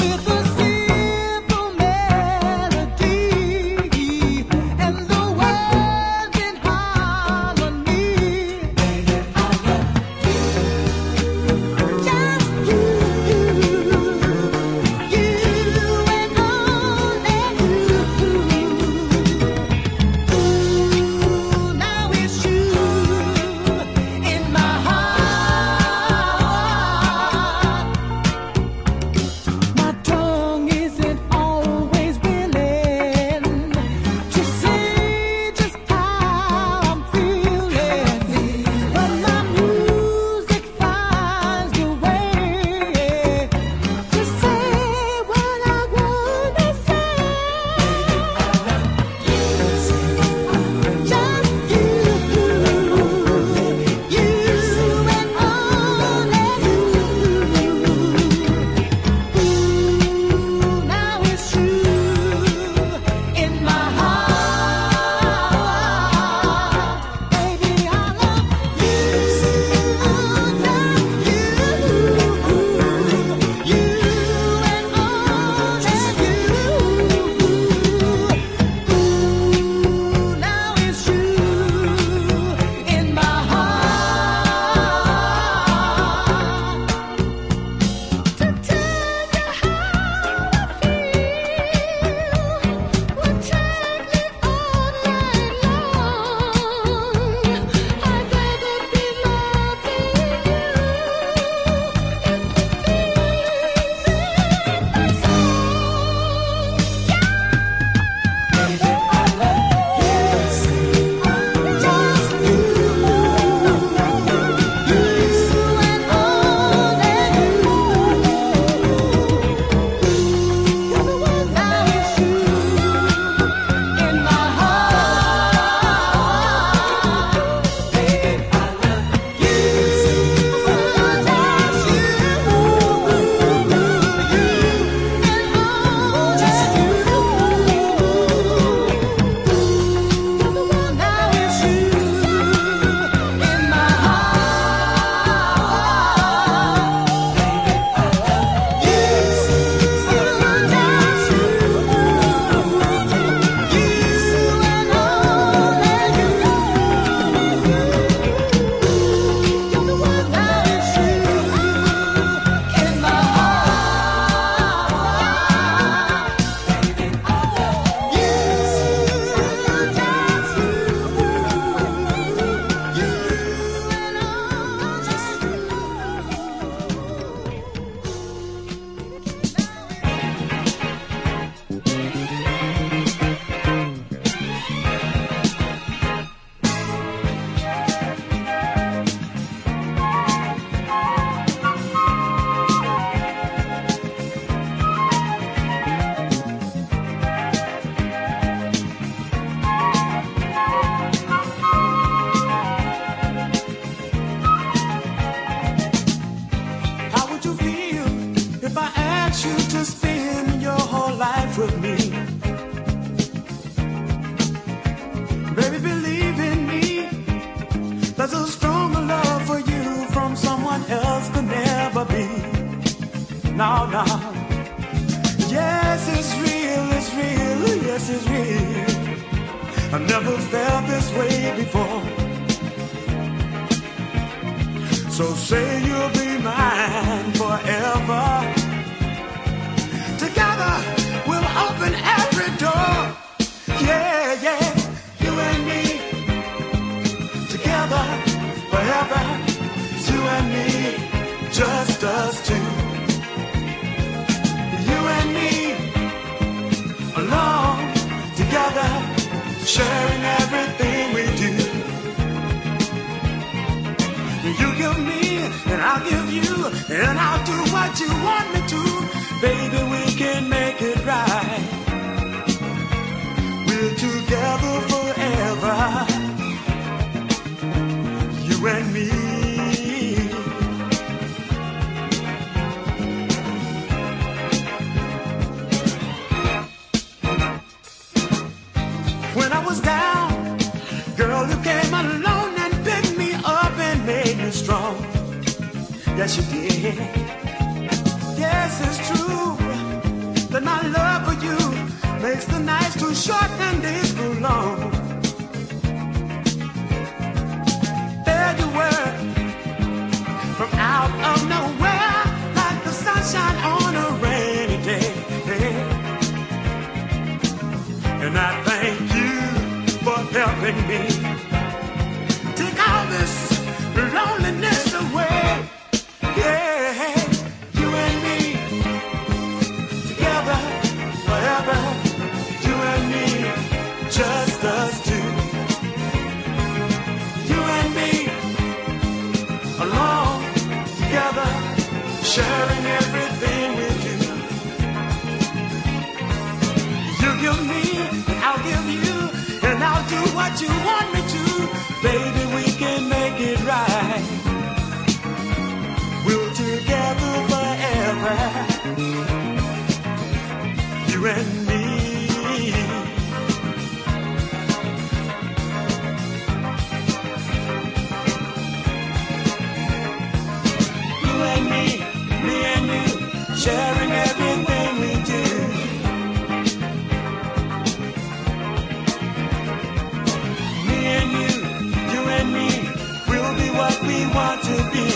never felt this way before. So say you'll be mine forever. Together we'll open every door. Yeah, yeah, you and me. Together forever. You and me, just us two. You and me, alone, together, sharing everything we do. You give me, and I'll give you, and I'll do what you want me to. Baby, we can make it right. We're together forever. You and me. When I was down, girl, you came along and picked me up and made me strong. Yes, you did. Yes, it's true that my love for you makes the nights too short and days too long. There you were, from out of nowhere, like the sunshine on a rainy day. And I thank you for helping me take all this loneliness away. Yeah, you and me, together forever. You and me, just us two. You and me, alone, together, sharing everything we do. You give me, I'll give you, and I'll do what you want me to. Baby, we can make it right. We're together forever. You and me. You and me and you, sharing everything we do. What we want to be.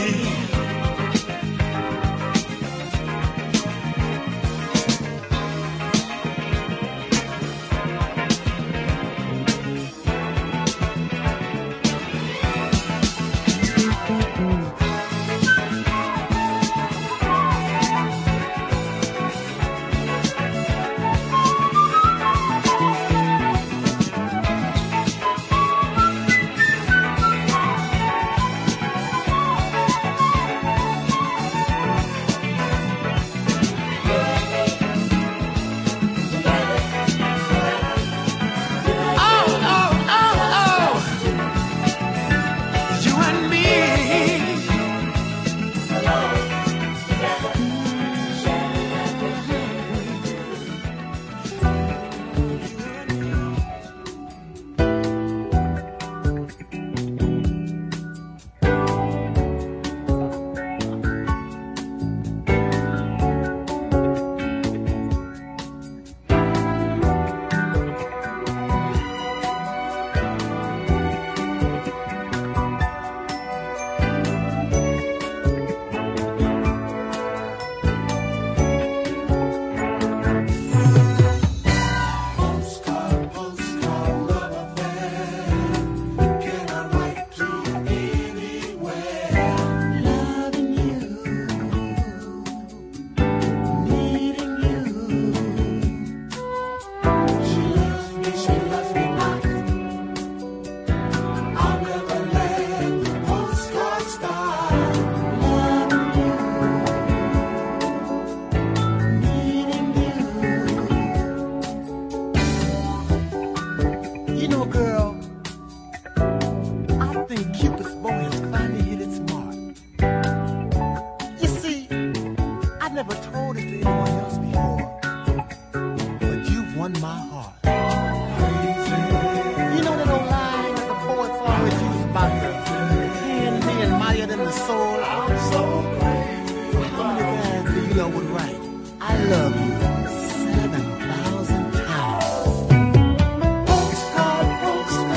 Postcard, postcard.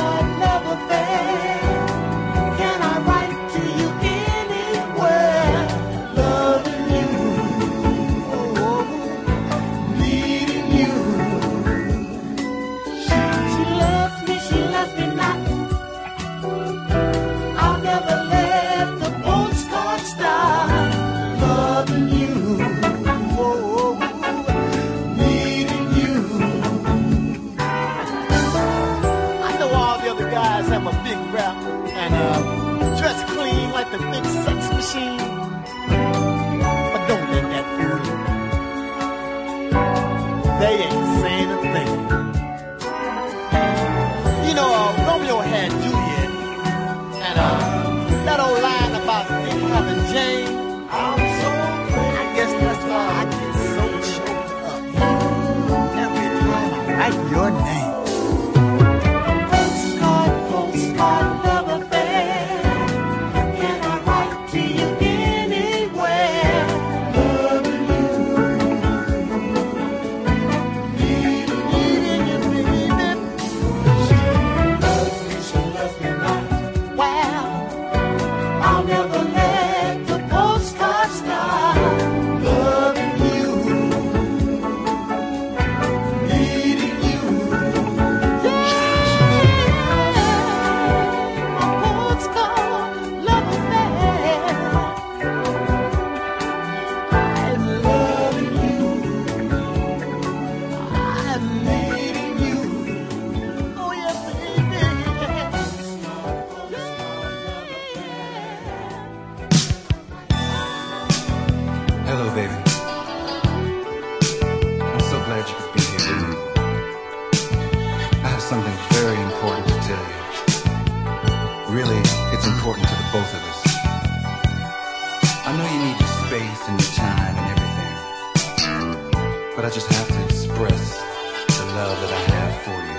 guys have a big rap and dress clean like the big sex machine. But don't let that fool you. They ain't saying a thing. You know, Romeo had Juliet, and that old line about Dick having Jane, I'm so glad. I guess that's why I get so choked up every time I write your name. Postcard, love affair. Can I write to you anywhere? Loving you. Needing you, baby. She loves me not. Well, I'll never let the postcard stop. Loving you. Needing you. Postcard, love affair. I'm loving you. I'm needing you. Oh yeah, baby. Hello, baby. I'm so glad you could be here with me. I have something very important to tell you. Really, it's important to the both of us. I know you need your space and your time and everything, but I just have to express the love that I have for you.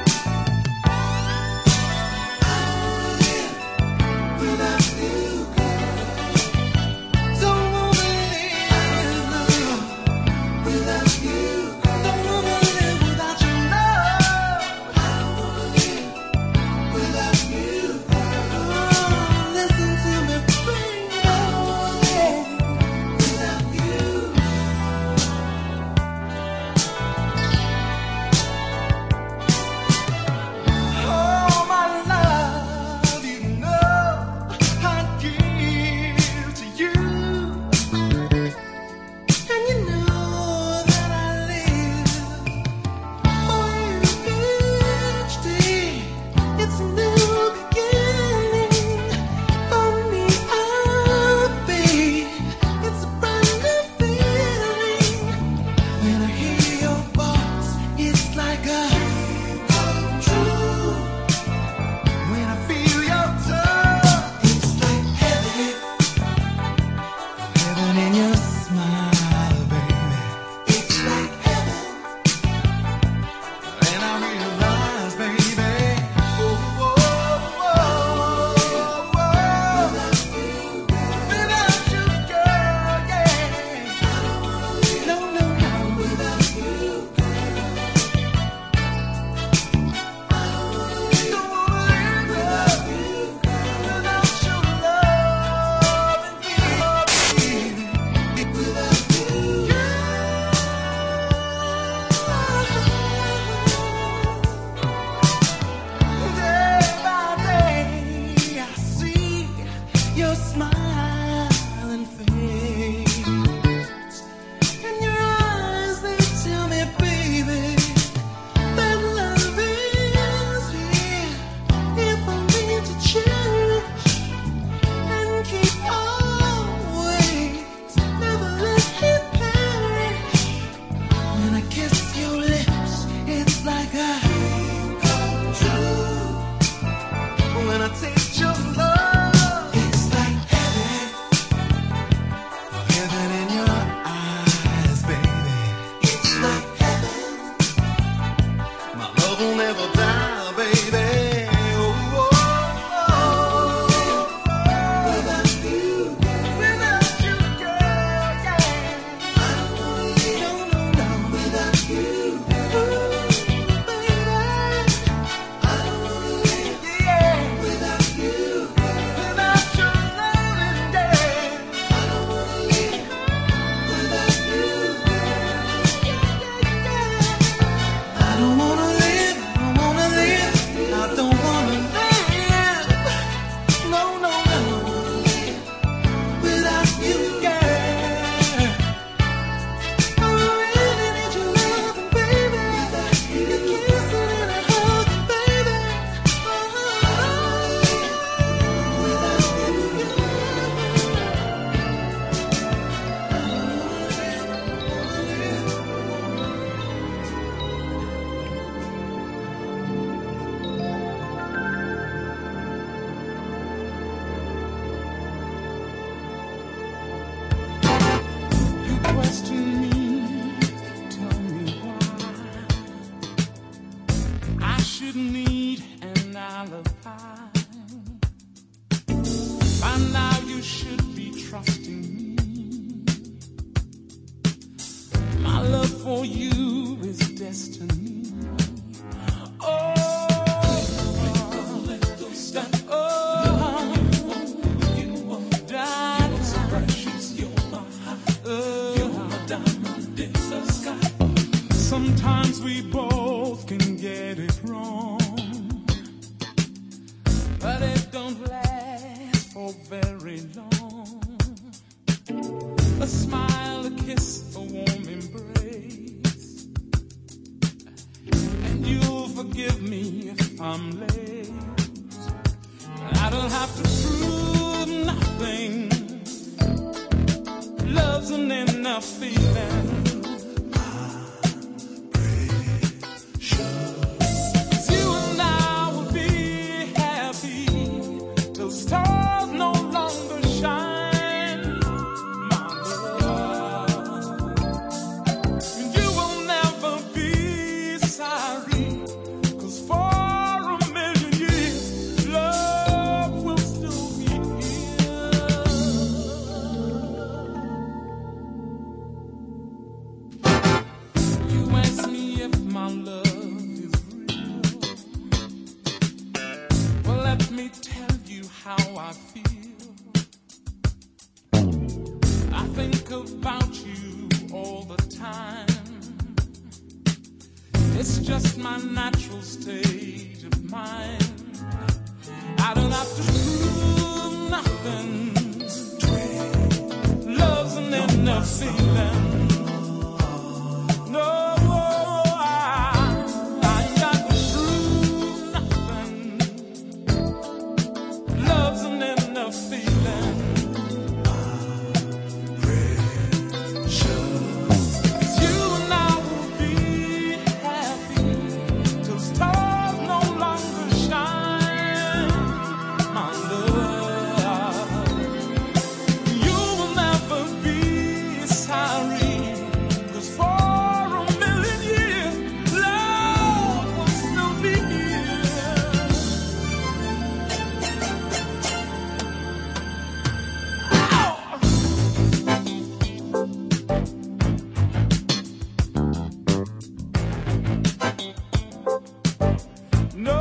Listen to me. high. By now you should be trusting me. My love for you is destiny. Oh, sometimes we both can get it wrong, but it don't last for very long. A smile, a kiss, a warm embrace, and you'll forgive me if I'm late. I don't have to prove nothing. Love's an enough feeling. Stars no longer shine, my love. You will never be sorry, 'cause for a million years, love will still be here. You ask me if my love is real. Well, let me tell you how I feel. I think about you all the time. It's just my natural state of mind. I don't have to prove nothing. Love's an enough feeling. No, I ain't got to prove nothing. Love's an enough feeling. You and I will be happy till stars no longer shine, my love. You will never be sorry, 'cause for a million years, love will still be here. No,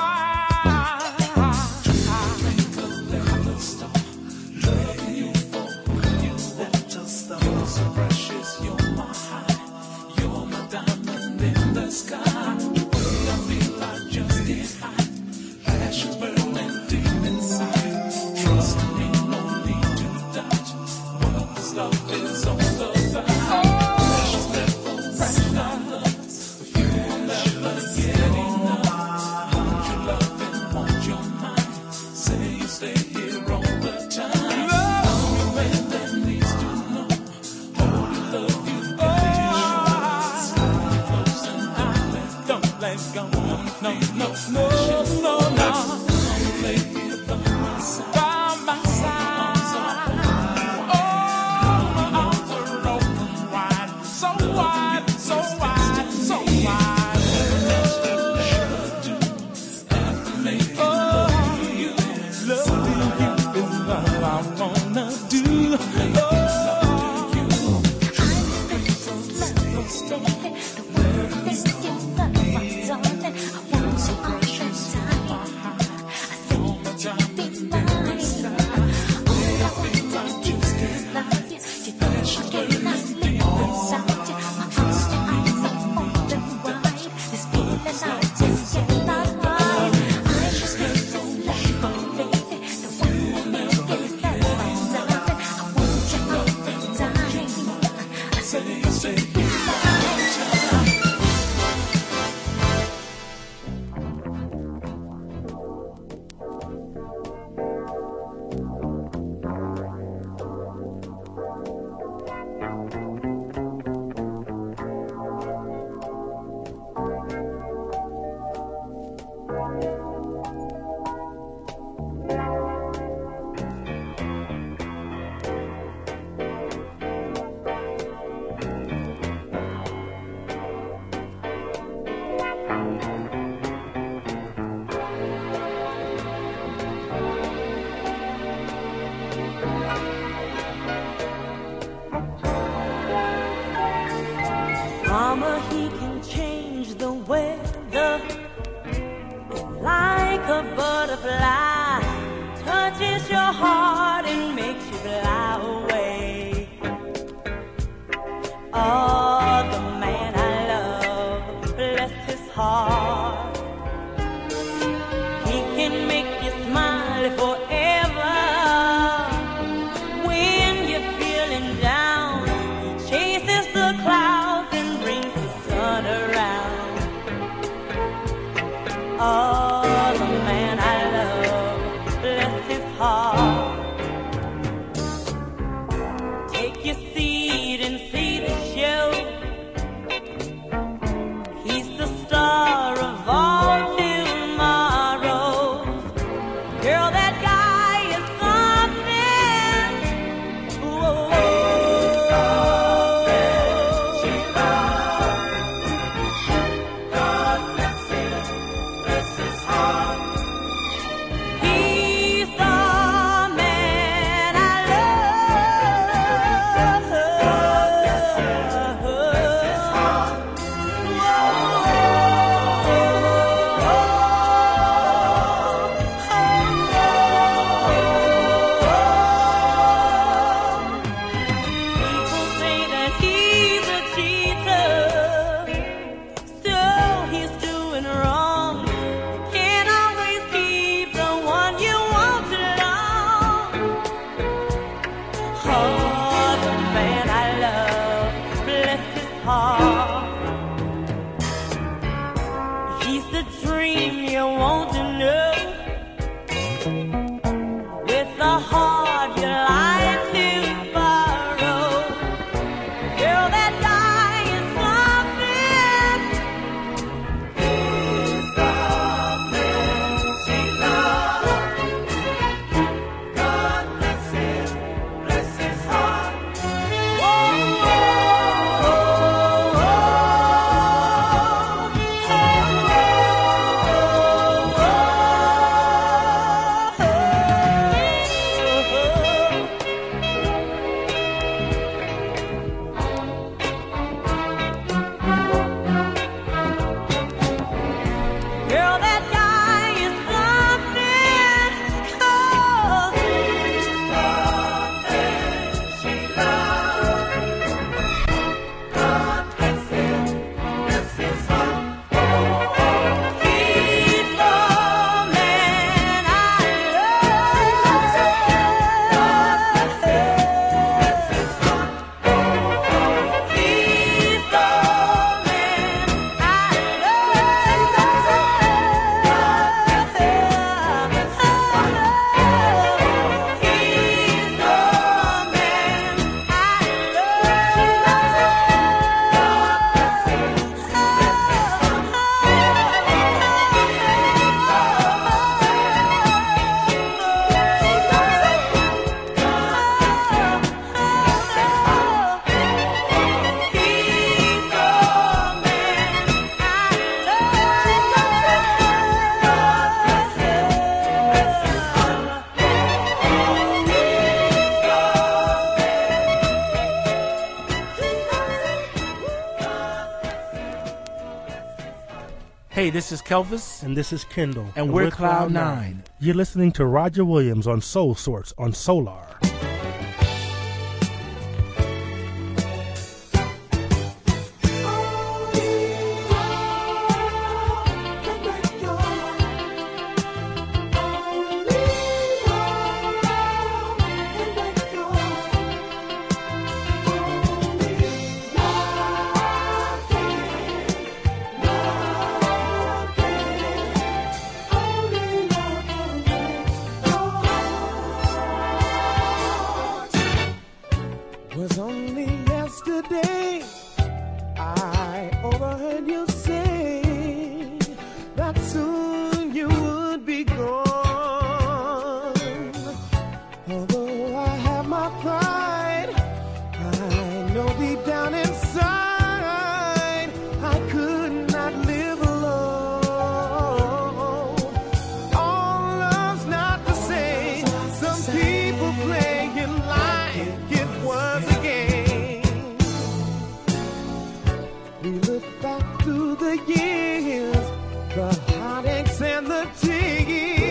think of little star, love you for who you are. Just you're so precious, you're my high, you're my diamond in the sky. The way I feel, I just can't hide. Passion's burning deep inside. Trust me, no need to doubt what this love is all about. Precious levels, our love, you will never get enough. Want your love and want your mind. Say you stay here all the time. Love me when there needs to know. All the love you've got is yours. Close and don't let go. No, no, no, no, no. Lay here by my side. By my side. Oh, my arms are open wide. So wide, so wide, so wide. Precious a butterfly touches your heart and makes you fly away. Oh, the man I love, bless his heart. He can make you smile forever. When you're feeling down, he chases the clouds and brings the sun around. Oh, the man I love, bless his heart. Take your seat and see the show. He's the star of all tomorrows. Girl, that guy is something. Whoa. God bless him, bless his heart. He's the man I love. God bless him, bless his heart. People say that he's a cheater, so he's doing wrong. Can't always keep the one you want to love. Oh, the man I love, bless his heart. He's the dream you want to know, with the heart you like to borrow. Girl, that guy is something. He's the man she loves. God bless him, bless his heart. Girl, that guy is something, 'cause he's the man she loves. God bless him, bless his heart. He's the man I love. God bless him, bless his heart. He's the man I Hey, this is Kelvis. And this is Kendall. And we're Cloud9. You're listening to Roger Williams on Soul Sorts on Solar. Was only yesterday I overheard you say that soon you would be gone. Although I have my pride, I know deep down inside I could not live alone. All love's not the same. Some people play it like it was a game. We look back through the years, the heartaches and the tears.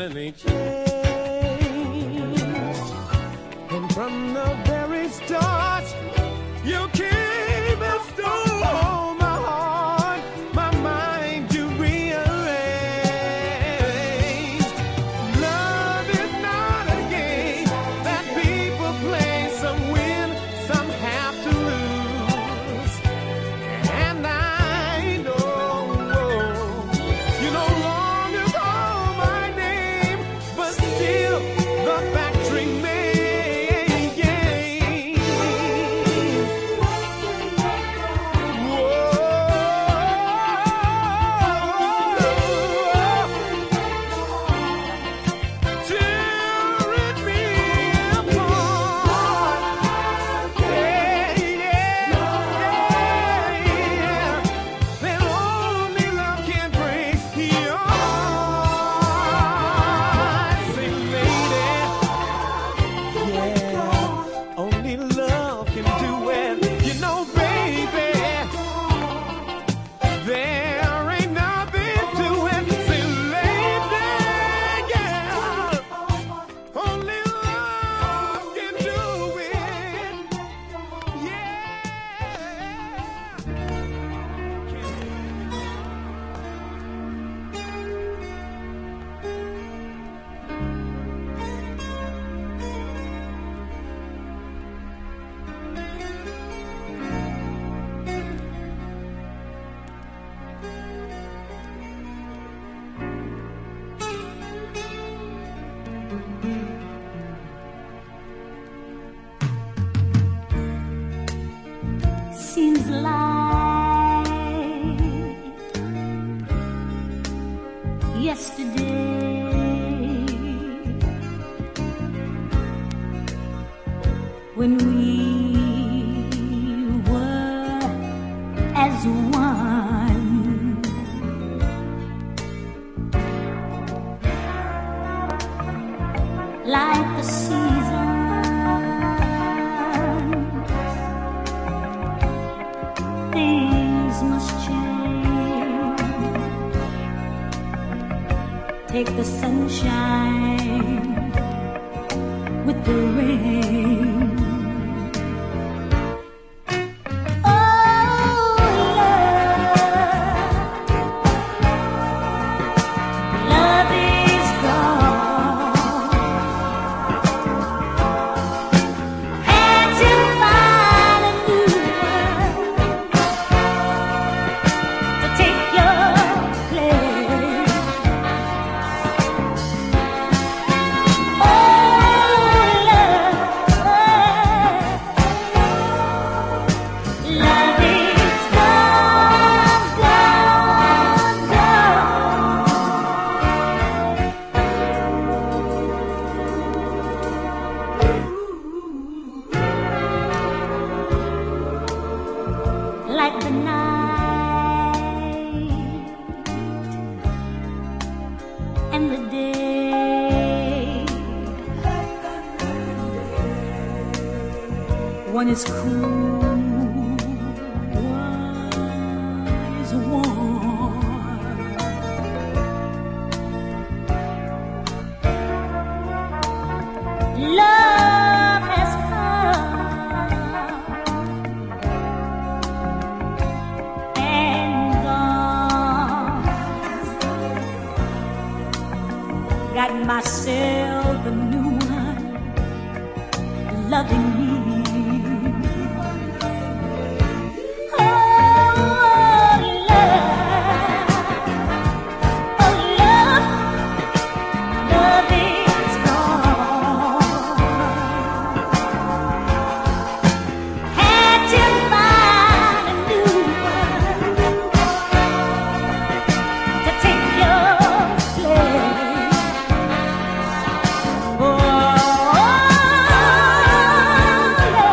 any change. And from the very start, you came and stole my heart, my mind you rearranged. Love is not a game that people play. Some win, some have to lose. And I know you no longer call my name, but still the fact remains. Only love can do it. You know, baby, there ain't nothing to it. Say, lady, yeah, only love can do it. Seems like yesterday when we were as one. Like the season things must change. Take the sunshine with the rain. Oh, love is gone. Had to find a new one to take your place. Love is gone, gone, gone. Like the night and the day, one is cool, one is warm. Love has come and gone. Got myself a new one loving me. Oh,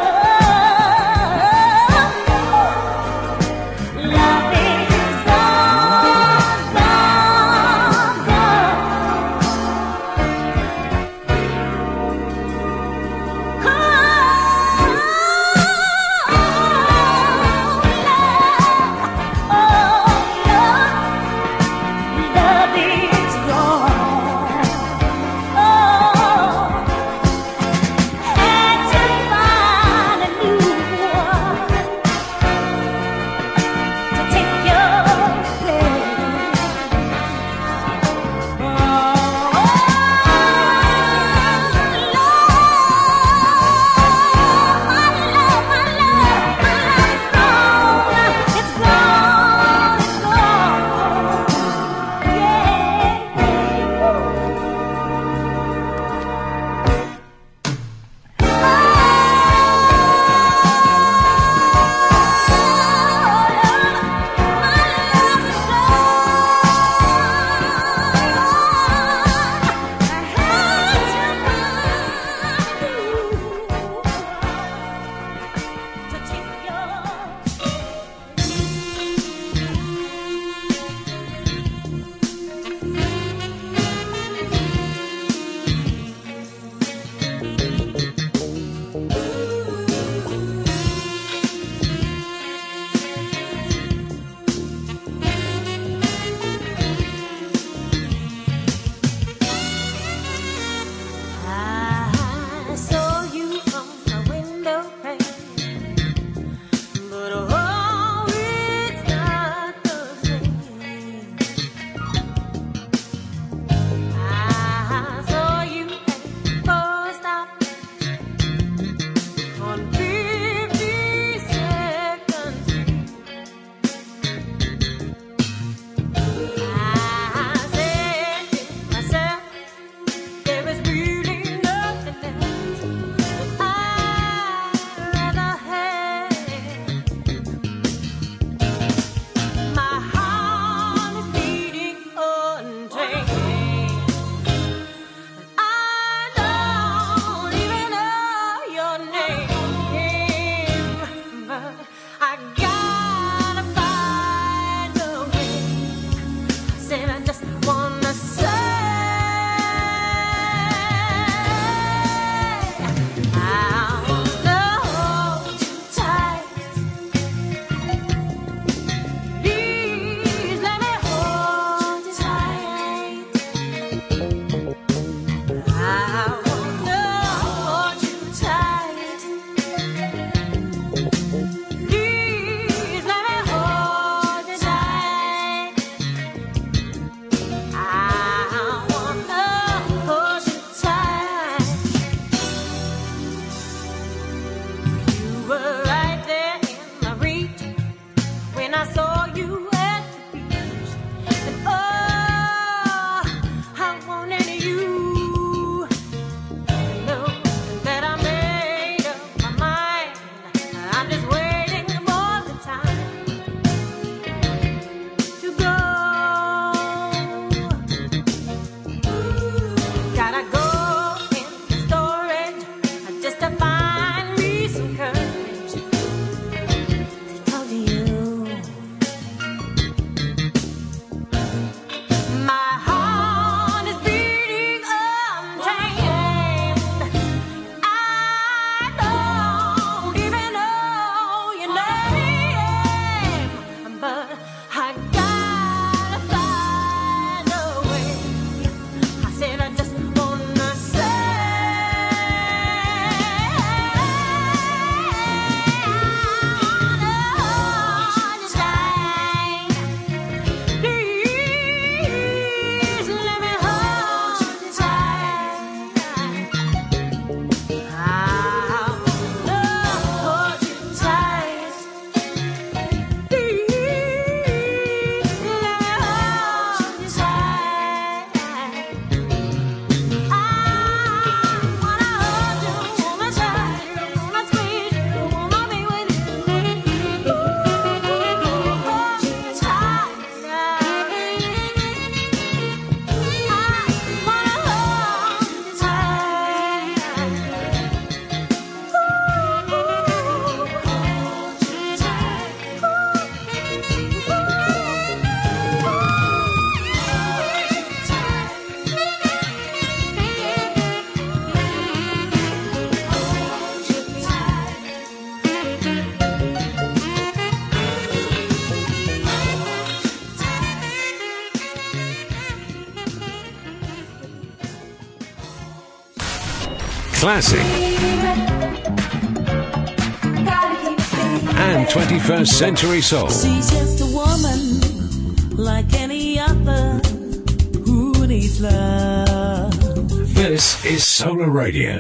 classic, and 21st century soul. She's just a woman like any other who needs love. This is Solar Radio.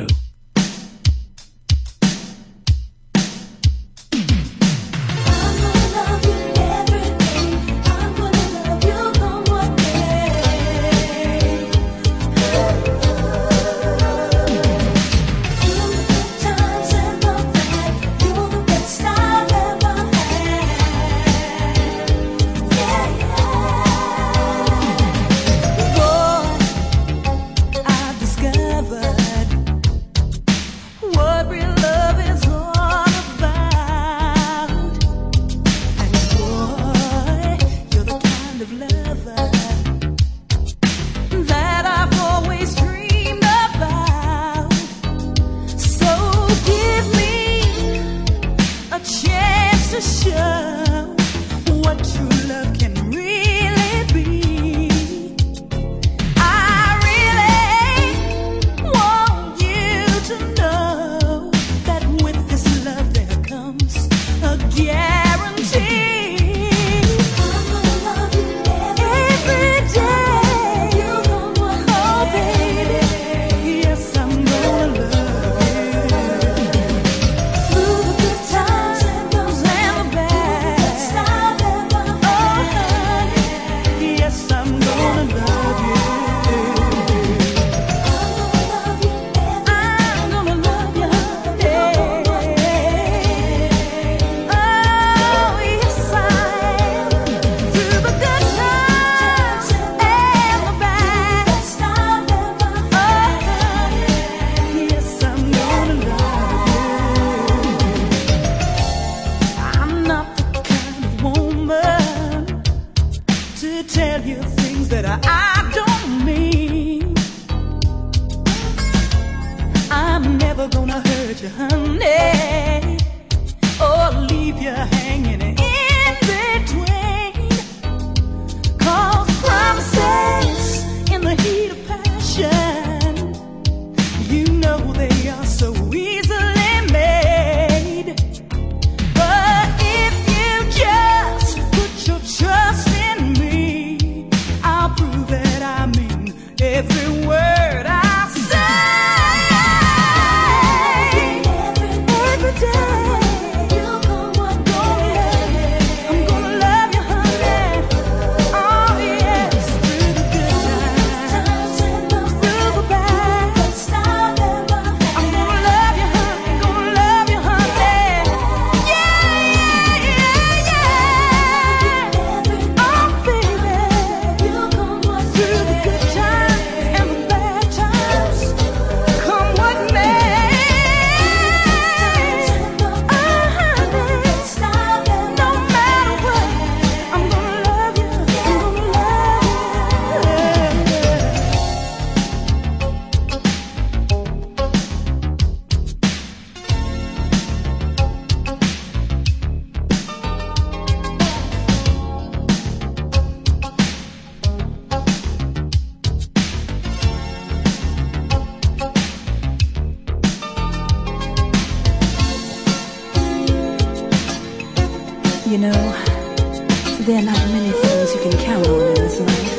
You know, there are not many things you can count on in this life.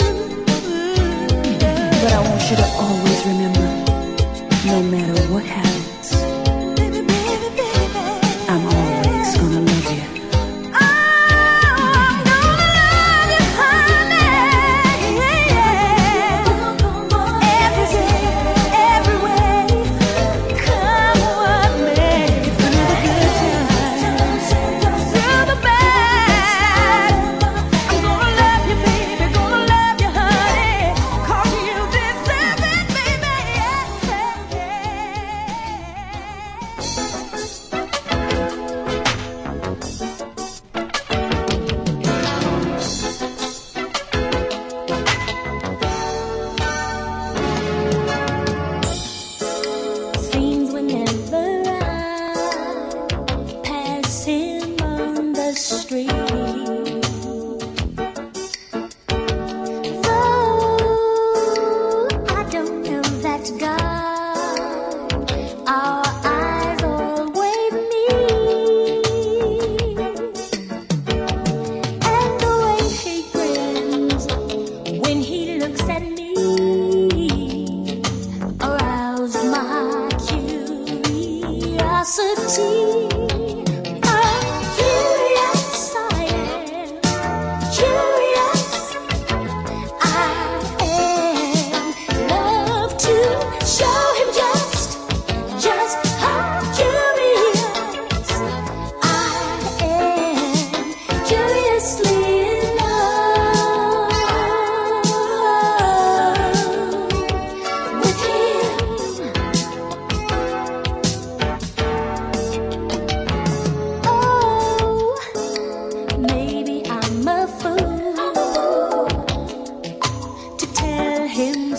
But I want you to always remember, no matter what happens, I'm always gonna love you.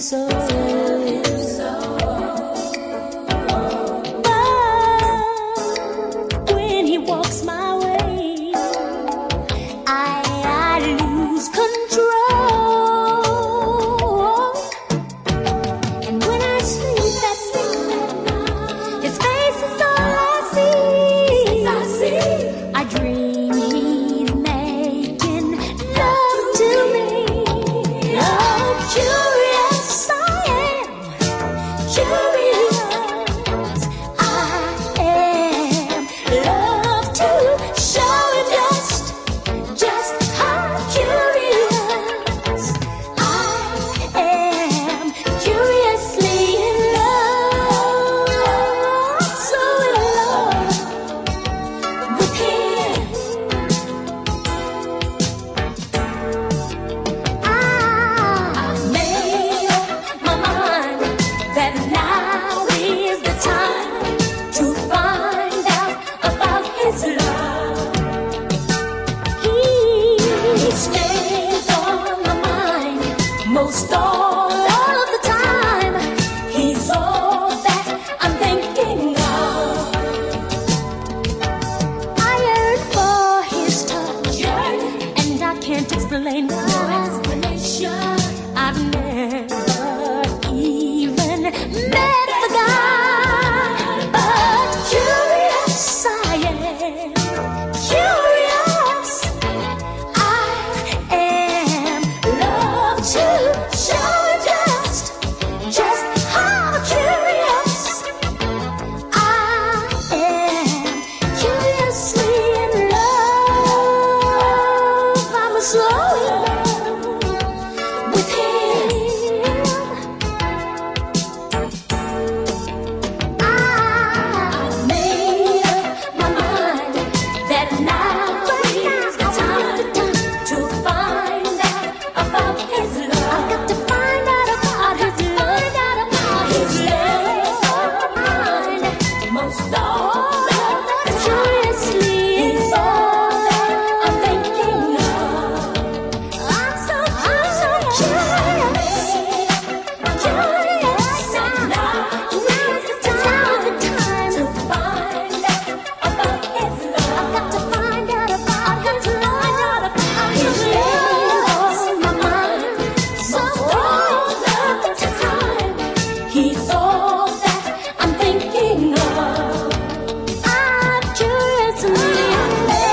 so. But when he walks my way, I lose control. And when I sleep at night, his face is all I see. I dream he's making love to me. Oh, curious I am, curious I am. Love to show him just how curious I am. Curiously in love, so in love with him. I made up my mind that now is the time to find out about his love. He stays on my mind most all of the time. He's all that I'm thinking of. I yearn for his touch, and I can't explain why. I've never even met the guy, but curious I am, curious I am. Love to show just how curious I am. Curiously in love, I'm so in love with him. I made up my mind that now is the time to find out about his love. I've got to find out about his love. His love on my mind most all of the time. Curiously, it's all that I'm thinking of. I'm so curious. Curious now is the time to find out about his love. I've got to find out about his love. His love on my mind so all of the time. He's all that I'm thinking of. I'm curiously in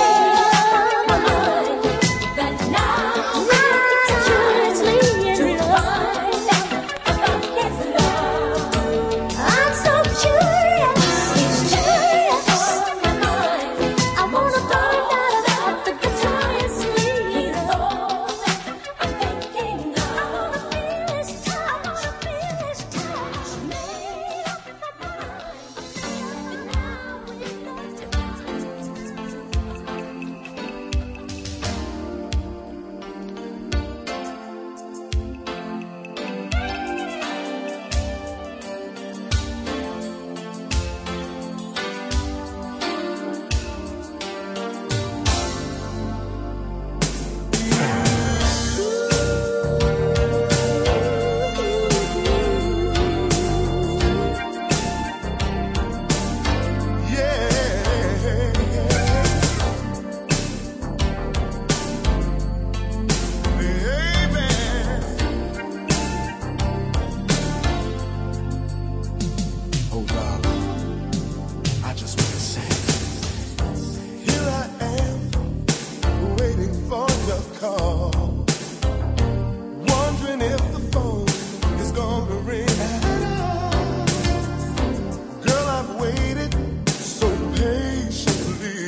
love that now curiously in love about his love. I'm so curious. He's curious on my mind. I wanna find out about the curiously. He's all that I'm thinking of. I wanna feel his touch. Made up my Oh, darling, I just want to say, here I am, waiting for your call, wondering if the phone is gonna ring at all. Girl, I've waited so patiently,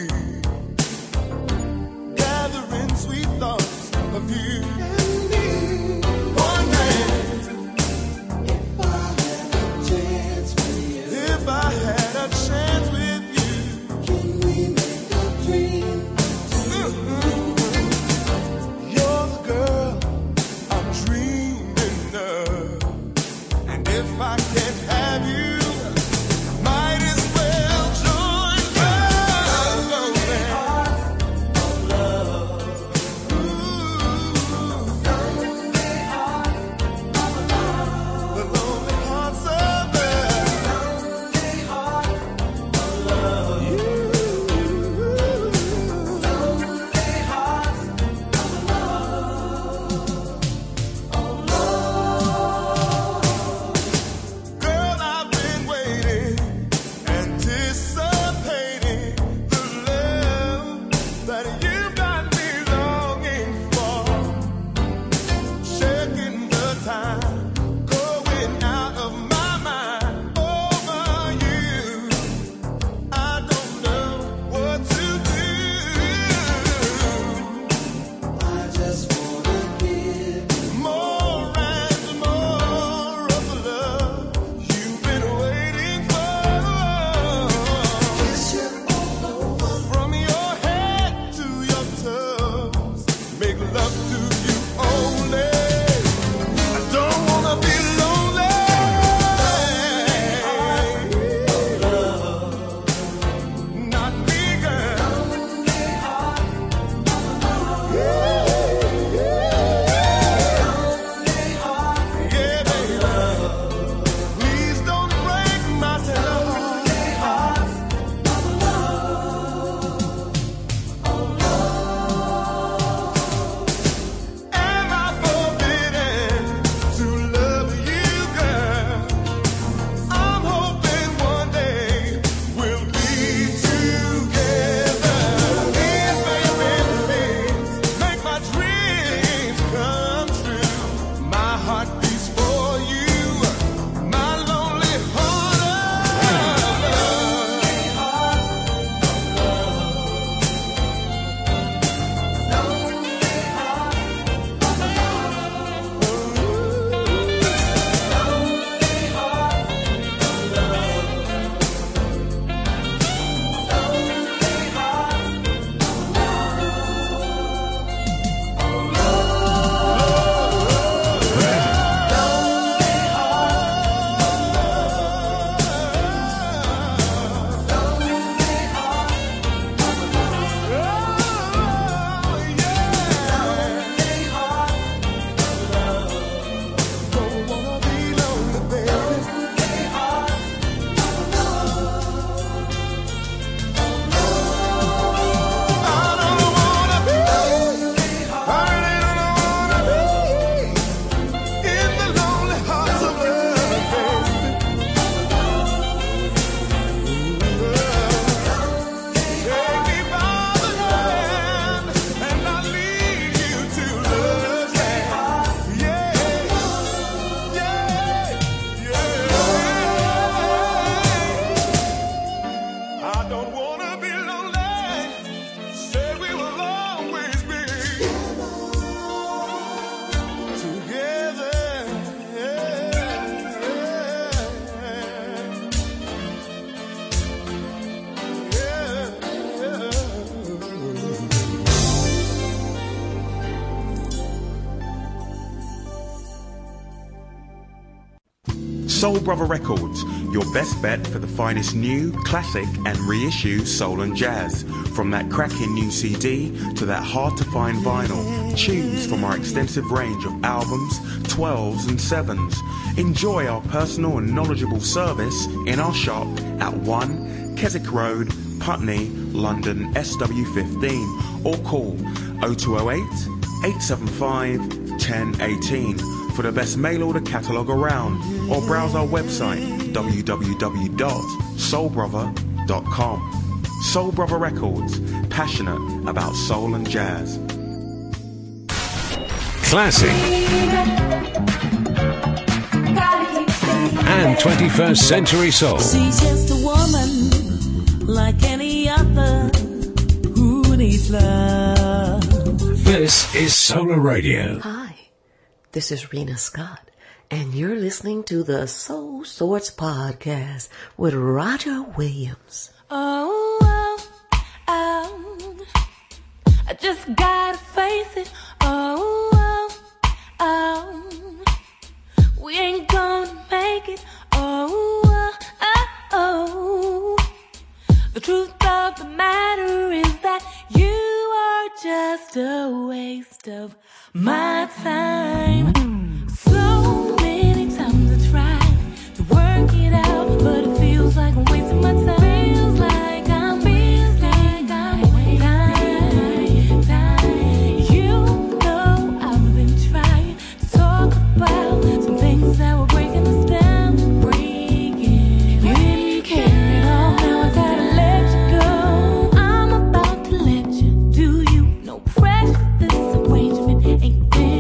gathering sweet thoughts of you and me. Wondering if I had a chance with you. If I had a chance with you, can we make a dream? You're the girl I'm dreaming of, and if I can't have you, might as well join my love. Ooh. Soul Brother Records, your best bet for the finest new, classic and reissue soul and jazz. From that cracking new CD to that hard-to-find vinyl, choose from our extensive range of albums, 12s and 7s. Enjoy our personal and knowledgeable service in our shop at 1 Keswick Road, Putney, London SW15, or call 0208 875 1018 for the best mail order catalogue around, or browse our website www.soulbrother.com. Soul Brother Records, passionate about soul and jazz. Classic and 21st century soul. She's just a woman like any other who needs love. This is Solar Radio. Hi, this is Rena Scott, and you're listening to the Soul Sorts Podcast with Roger Williams. Oh, I just gotta face it. Oh, we ain't gonna make it. The truth of the matter is that you are just a waste of my time. So many times I tried to work it out, but it feels like I'm wasting my time. Feels like I'm wasting time. You know I've been trying to talk about some things that were breaking us down. You didn't care at all, now I gotta let you go. I'm about to let you do you. No pressure, this arrangement ain't been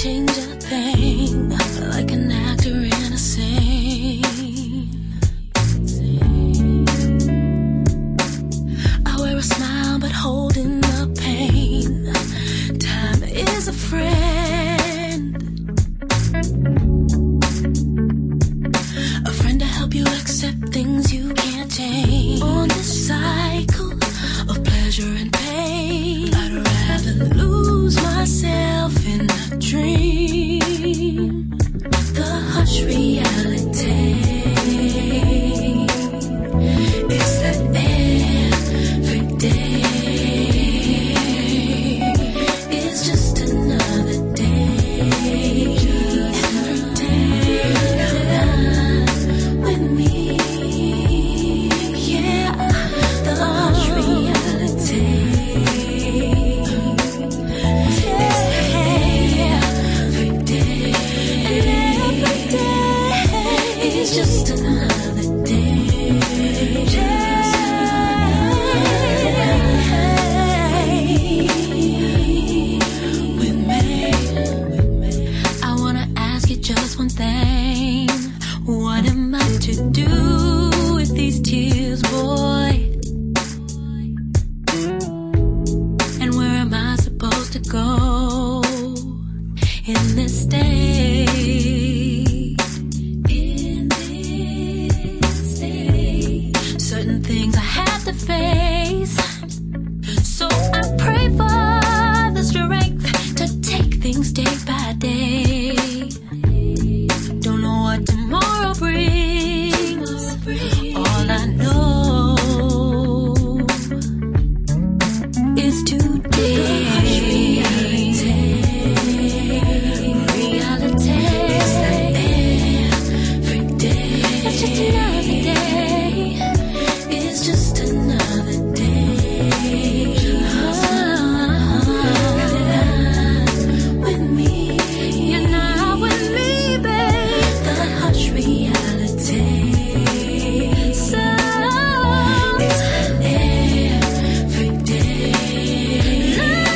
change a thing, like an actor in a scene. I wear a smile but holding the pain. Time is a friend, a friend to help you accept things you can't change. On this cycle of pleasure and pain, I'd rather lose myself in a dream. The harsh reality is that every day is just another day. Every day you're not with me. Yeah, the harsh reality is that every day is just another day. With me, I wanna ask you just one thing. What am I to do with these tears, boy? And where am I supposed to go in this state? In this state, certain things I have to face. So I pray for the strength to take things day by day. Don't know what tomorrow brings. All I know is today. Reality is that every day is just another day. It's just another day. You're not with me. You're not with me, babe. The harsh reality. So it's that every day.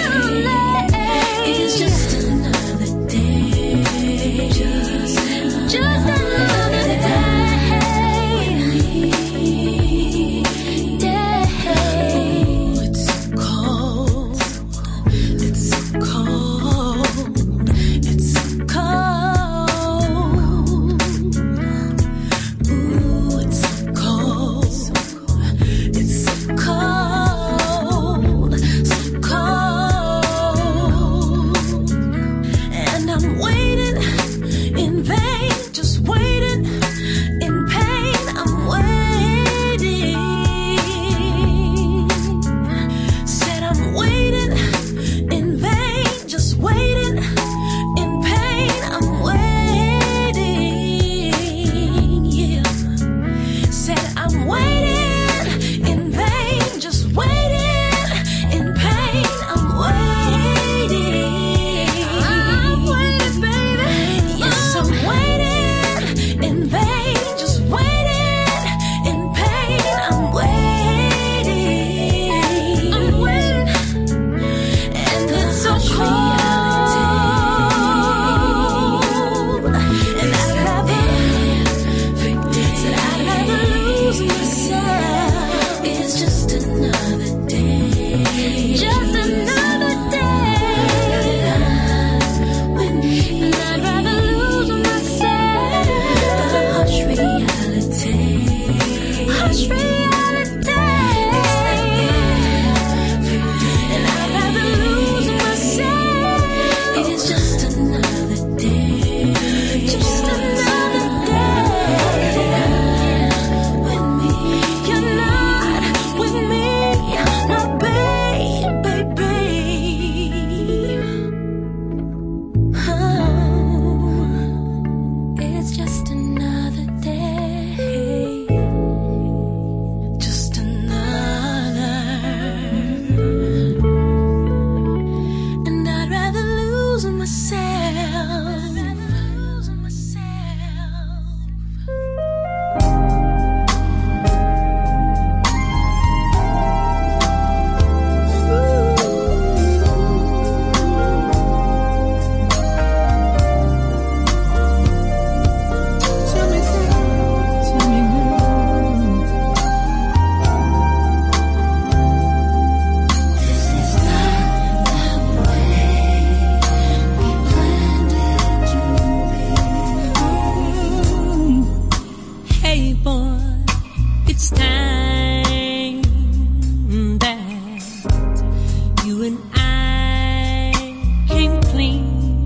came clean.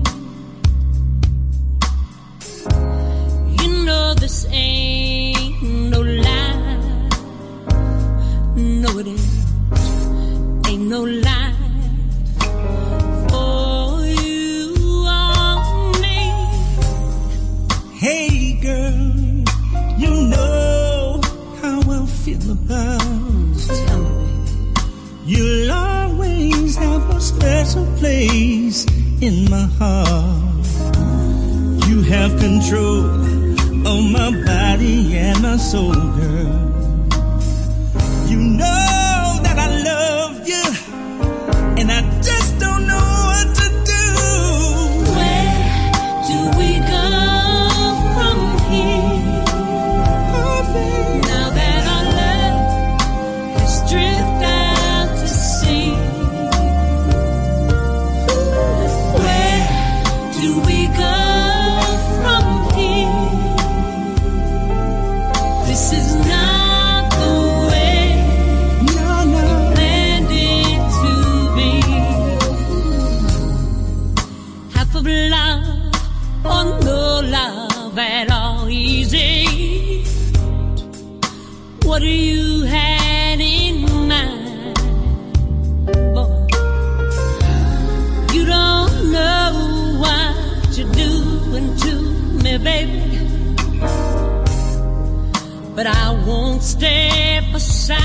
You know this ain't no lie. No, it ain't. Ain't no lie. For you or me. Hey girl, you know how I feel about you. Tell me, You'll always have a special place in my heart. You have control of my body and my soul, girl. You know that I love you, and I just don't know what to do. where do we go from here? Now that our love has drifted out to sea, where do we go from here? This is not the way we planned it to be. Half of love or no love at all easy. What do you had in mind, boy? You don't know what you're doing to me, baby. But I won't step aside.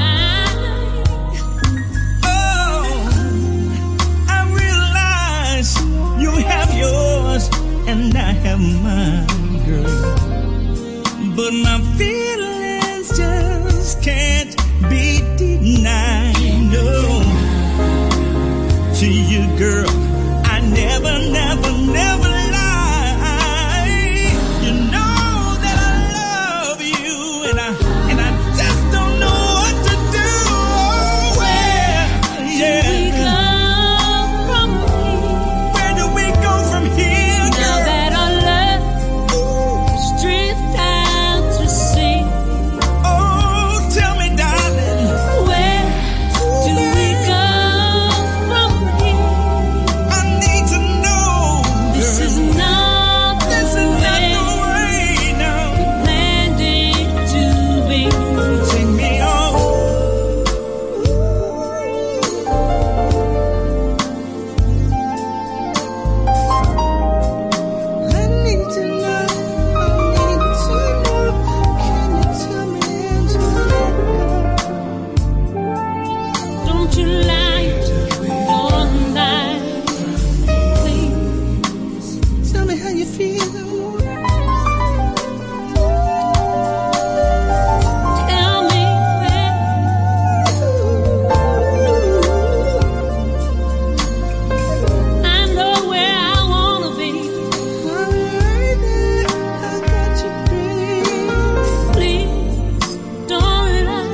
Oh, I realize you have yours and I have mine, girl. But my feelings just can't be denied. No, to you, girl, I never, never, never lie. You know that I love you, and I just don't know what to do. Where do we go from here? Where do we go from here, girl? Now that our love has drifted out to sea, Oh, tell me, darling, where do we go from here? I need to know. This girl. is not the way No. we planned it to be. Take me on. I need to know. Can you tell me, Don't you lie, don't lie, please. tell me how you feel? Tell me where. I know where I wanna be. I got you, babe. Please don't lie.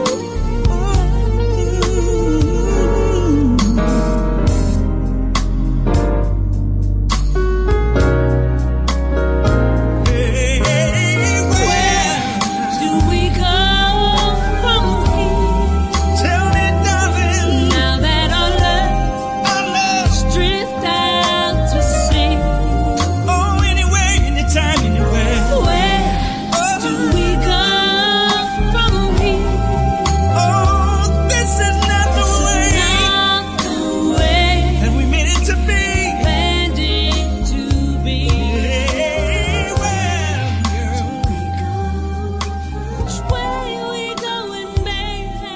Where do we go from here? Tell me, darling. Now that our love has drifted out to sea, Oh, anywhere, anytime, anywhere. where do we go from here? Oh, this is not the way Not the way that we meant it to be. planned it to be. Which way we going, baby?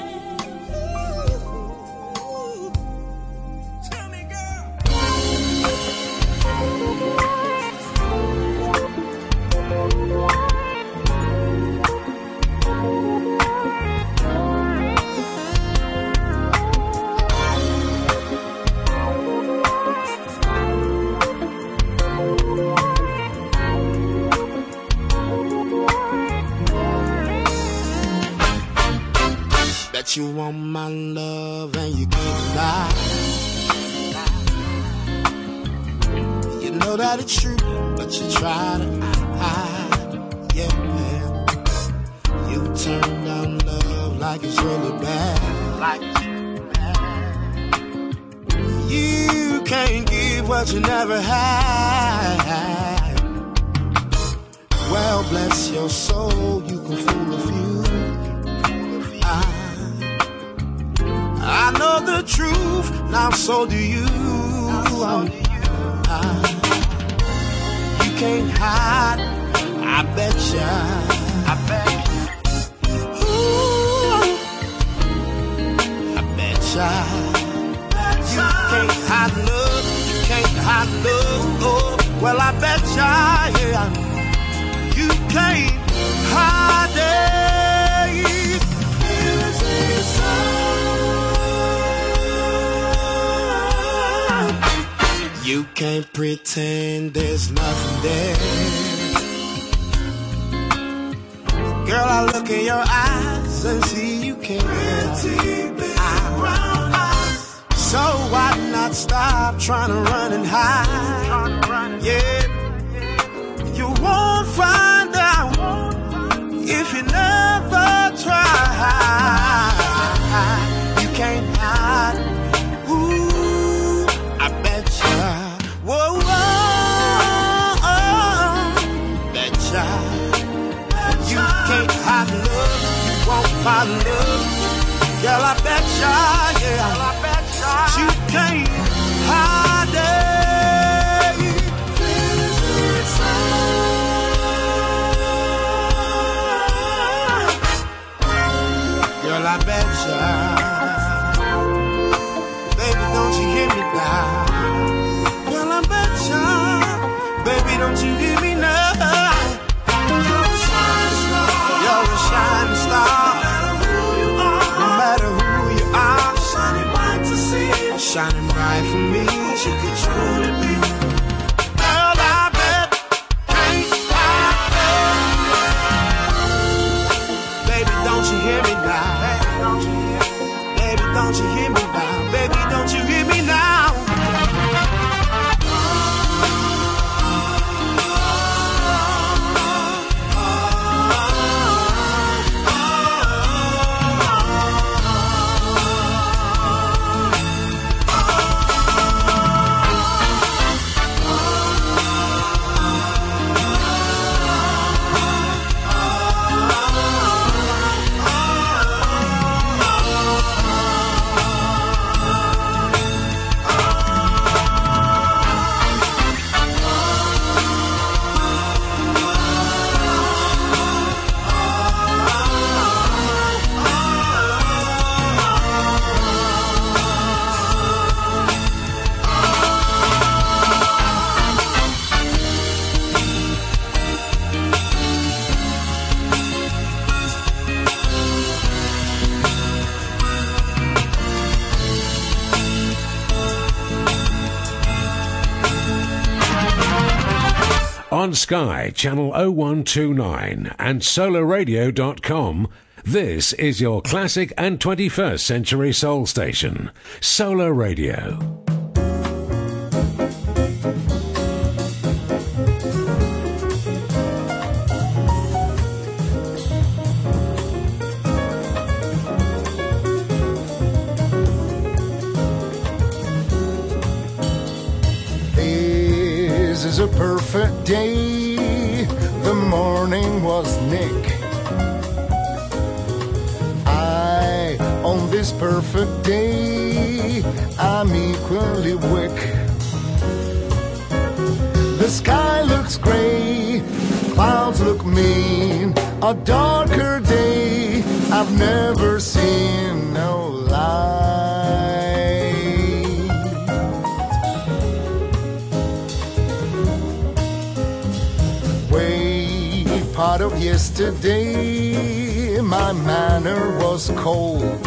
Tell me, girl. That you want my love and you can't lie. You know that it's true, but you try to hide. Yeah, man. You turn down love like it's really bad. You can't give what you never had. Well, bless your soul, you can fool a few. I know the truth, now so do you. You can't hide, I betcha. I betcha. You can't hide love, you can't hide love. Well, I betcha, yeah. You can't hide it. You can't pretend there's nothing there. Girl, I look in your eyes and see you can't. So why not stop trying to run and hide? Yeah, you won't find out if you never try. You can't hide. Ooh, I betcha. Whoa, whoa, betcha. You can't hide love, you won't find love. Girl, I betcha, yeah. You can't hide it. Girl, I betcha. Baby, don't you hear me now? Girl, I betcha. Baby, don't you hear me now? You're a shining star. You're a shining star. No matter who you are, shining bright to see. Shining bright for me. You can truly be. Girl, I bet can't hide it. Baby, don't you hear me now? Baby, don't you hear me now? Baby, don't you hear me now? On Sky, channel 0129 and solarradio.com, this is your classic and 21st century soul station, Solar Radio. This is a perfect day. The morning was Nick. On this perfect day, I'm equally wick. The sky looks gray, clouds look mean. A darker day I've never seen, no lie. Way part of yesterday, my manner was cold.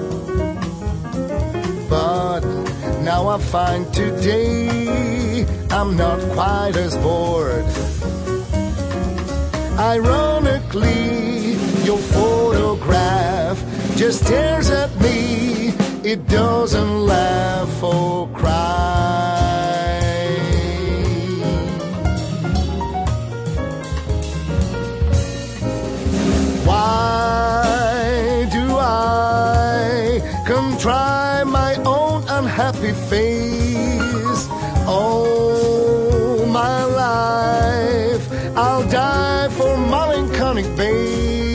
But now I find today I'm not quite as bored. Ironically, your photograph just stares at me. It doesn't laugh or cry. Why do I contrive my own unhappy face All my life I'll die for melancholic babe.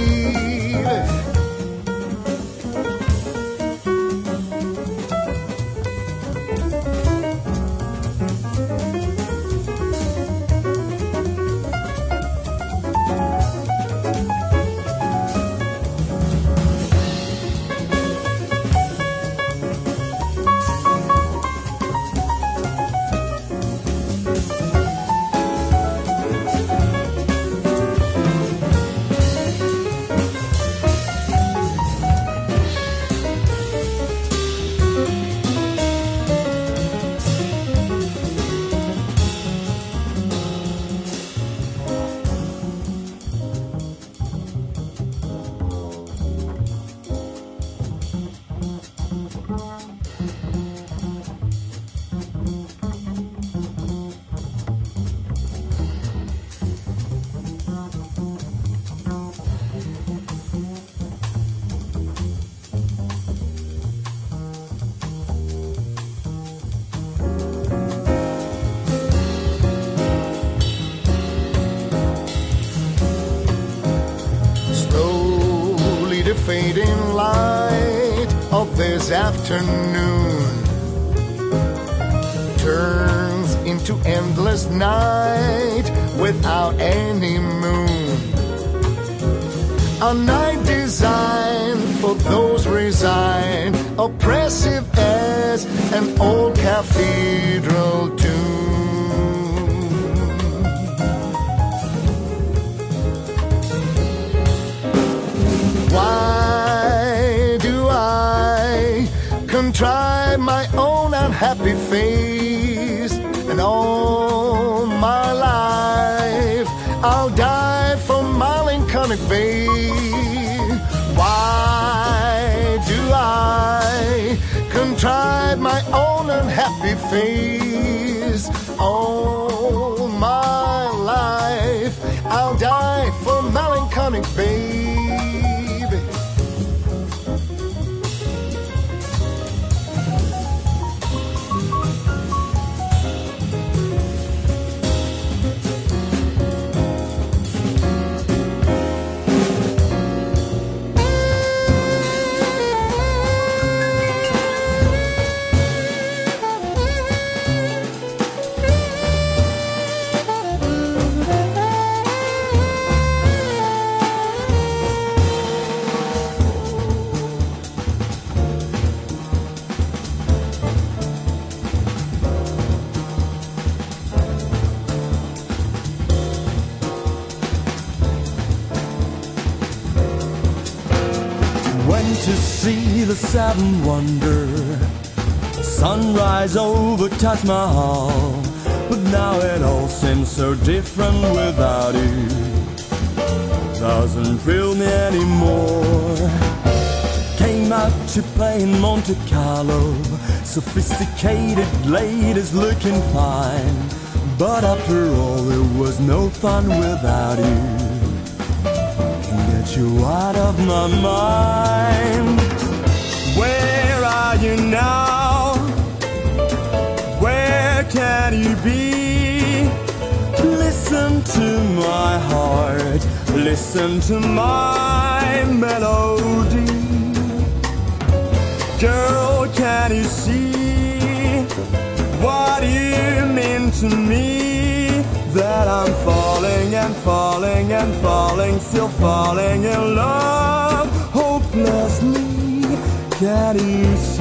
Fading light of this afternoon turns into endless night without any moon. A night designed for those resigned, oppressive as an old cathedral tune. Why do I contrive my own unhappy face? And all my life I'll die for melancholic babe. Why do I contrive my own unhappy face? All my life I'll die for melancholic babe. To see the seven wonder sunrise over Taj Mahal, but now it all seems so different without you. Doesn't thrill me anymore. Came out to play in Monte Carlo, sophisticated ladies looking fine, but after all there was no fun without you. You out of my mind. Where are you now? Where can you be? Listen to my heart, listen to my melody. Girl, can you see what you mean to me? That I'm falling and falling and falling, still falling in love, hopelessly. Can you see?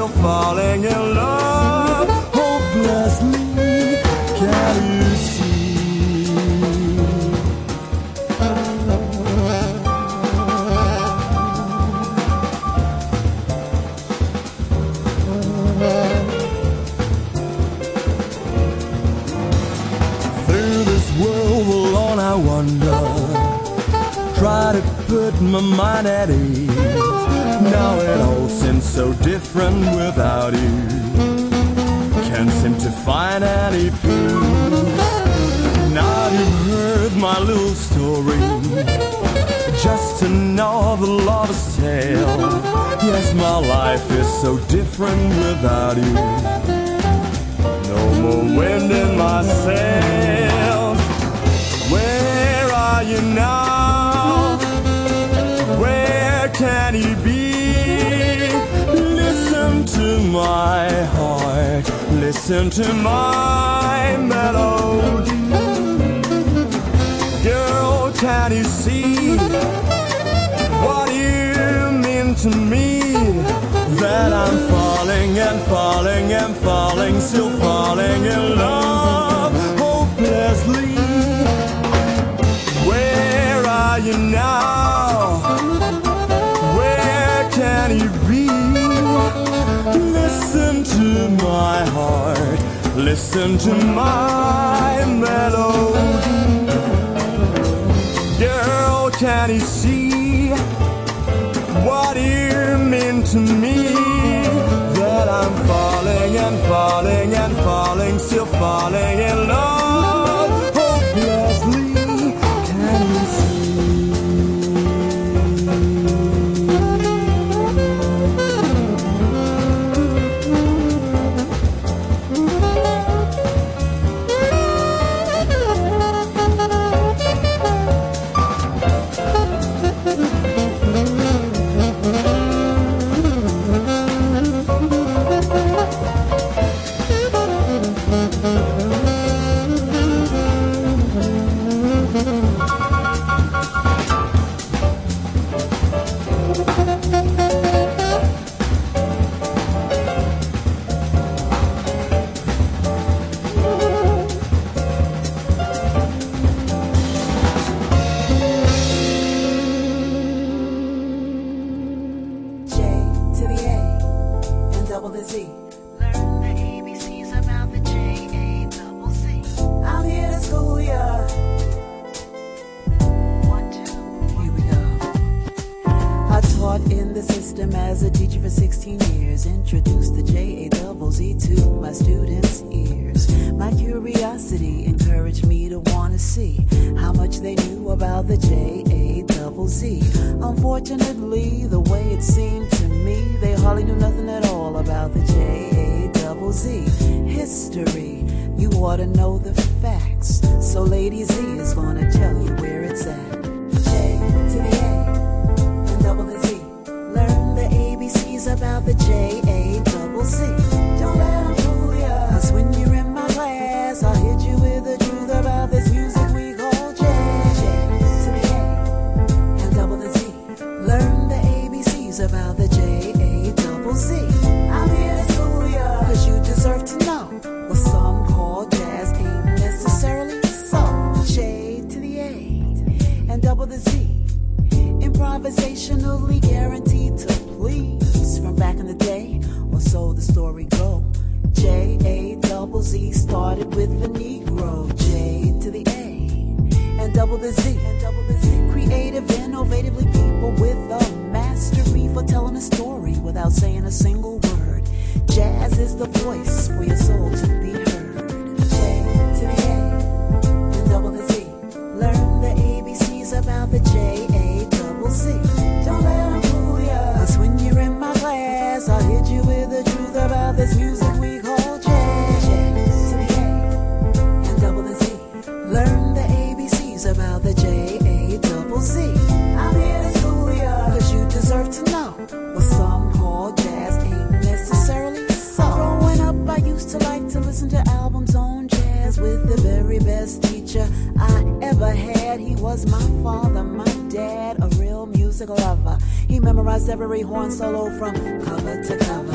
still falling in love hopelessly. Can you see? Through this world alone I wander, try to put my mind at ease. Now it all seems so different without you. Can't seem to find any peace. Now you've heard my little story, just another lover's tale. Yes, my life is so different without you. No more wind in my sails. Where are you now? Where can you be? Listen to my heart, listen to my melody. Girl, can you see what you mean to me? That I'm falling and falling and falling, still falling in love hopelessly. Where are you now? Where can you be? Listen to my heart, listen to my melody. Girl, can you see what you mean to me? That I'm falling and falling and falling, still falling in love hopelessly. Can you see? Unfortunately, the way it seemed to me, they hardly knew nothing at all about the J-A-double-Z. History, you ought to know the facts. So Lady Z is gonna tell you where it's at. J to the A and double the Z. Learn the ABCs about the J-A-double-Z. Don't let them fool ya, 'cause when you're in my class, I'll hit you with the truth about this music we call jazz. J to the A and double the Z. Learn the ABCs about the J-A-double-Z. I'm here to school ya, 'cause you deserve to know what some call jazz ain't necessarily so. J to the A and double the Z. Improvisationally guaranteed to please. From back in the day, or so the story go. J-A-double-Z started with the Negro. J to the A and double the Z. Creative, innovatively people with a mastery for telling a story without saying a single word. Jazz is the voice for your soul to be heard. J to the A and double the Z. Learn the ABCs about the J-A-double-Z. Don't let them fool ya, 'cause when you're in my class, I'll hit you with the truth about this music we call jazz. J to the A and double the Z. Learn the ABCs about the J-A-double-Z. I'm here to school ya, 'cause you deserve to know what some call jazz ain't necessarily so. Growing up, I used to like to listen to albums on jazz with the very best teacher I ever had. He was my father, my dad, a real music lover. He memorized every horn solo from cover to cover. J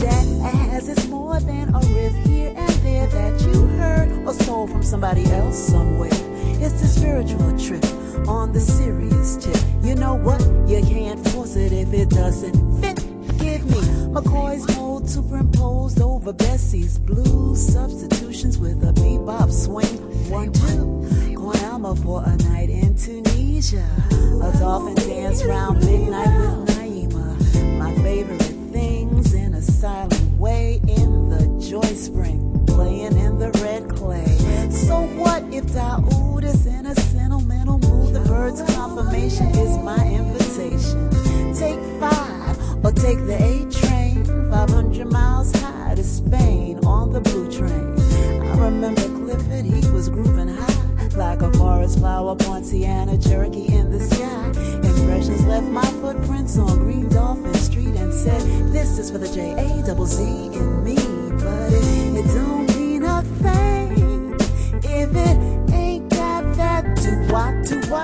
jazz is more than a riff here and there that you heard or stole from somebody else somewhere. It's a spiritual trip on the serious tip. You know what? You can't force it if it doesn't fit. Give me McCoy's mode superimposed over Bessie's blues. Substitutions with a bebop swing. 1, 2. Going Alma for a night in Tunisia. A dolphin dance round midnight with Naima. My favorite things in a silent way in the joy spring, playing in the red clay. So what if Daoud is in a sentimental mood? The bird's confirmation is my invitation. Take 5 or take the A train, 500 miles high to Spain on the blue train. I remember Clifford, he was grooving high like a forest flower, Poinciana, Cherokee in the sky. Impressions left my footprints on Green Dolphin Street and said, this is for the J-A-Z-Z in me. But it don't mean a thing if it ain't got that to-wah.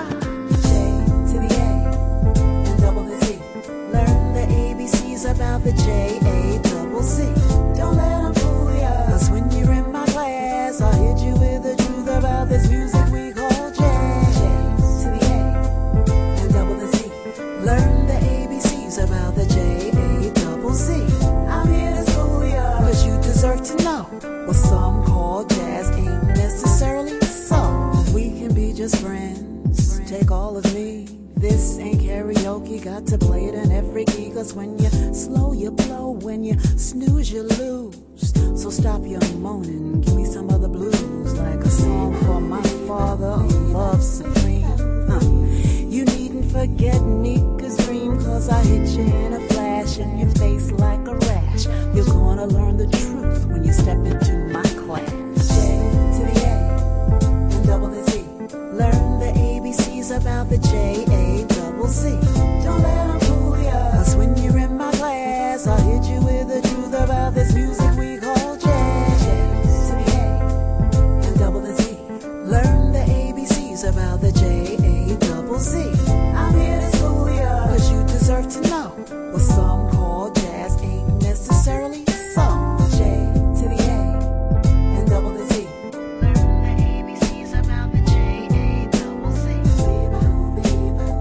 J to the A and double the Z. Learn the ABCs about the J-A-Z-Z. Don't let them fool ya, 'cause when you're in my class, I'll hit you with the truth about this music we call jazz. J to the A and double the Z. Learn the ABCs about the J-A-Z-Z. I'm here to school ya, 'cause you deserve to know what some call jazz ain't necessarily so. We can be just friends, take all of me. This ain't karaoke, got to play it in every key. 'Cause when you slow, you blow. When you snooze, you lose. So stop your moaning, give me some of the blues. Like a song for my father, love supreme. You needn't forget Nika's dream, 'cause I hit you in a flash in your face like a rash. You're gonna learn the truth when you step into my class. J to the A and double the Z. Learn the ABCs about the J-A-Z-Z. Don't let them fool ya, 'cause when you're in my class, I'll hit you with the truth about this music we call jazz. J to the A and double the Z. Learn the ABCs about the J-A-Z-Z. I'm here to school ya, 'cause you deserve to know what some call jazz ain't necessarily so. J to the A and double the Z. Learn the ABCs about the J-A-Z-Z. Learn the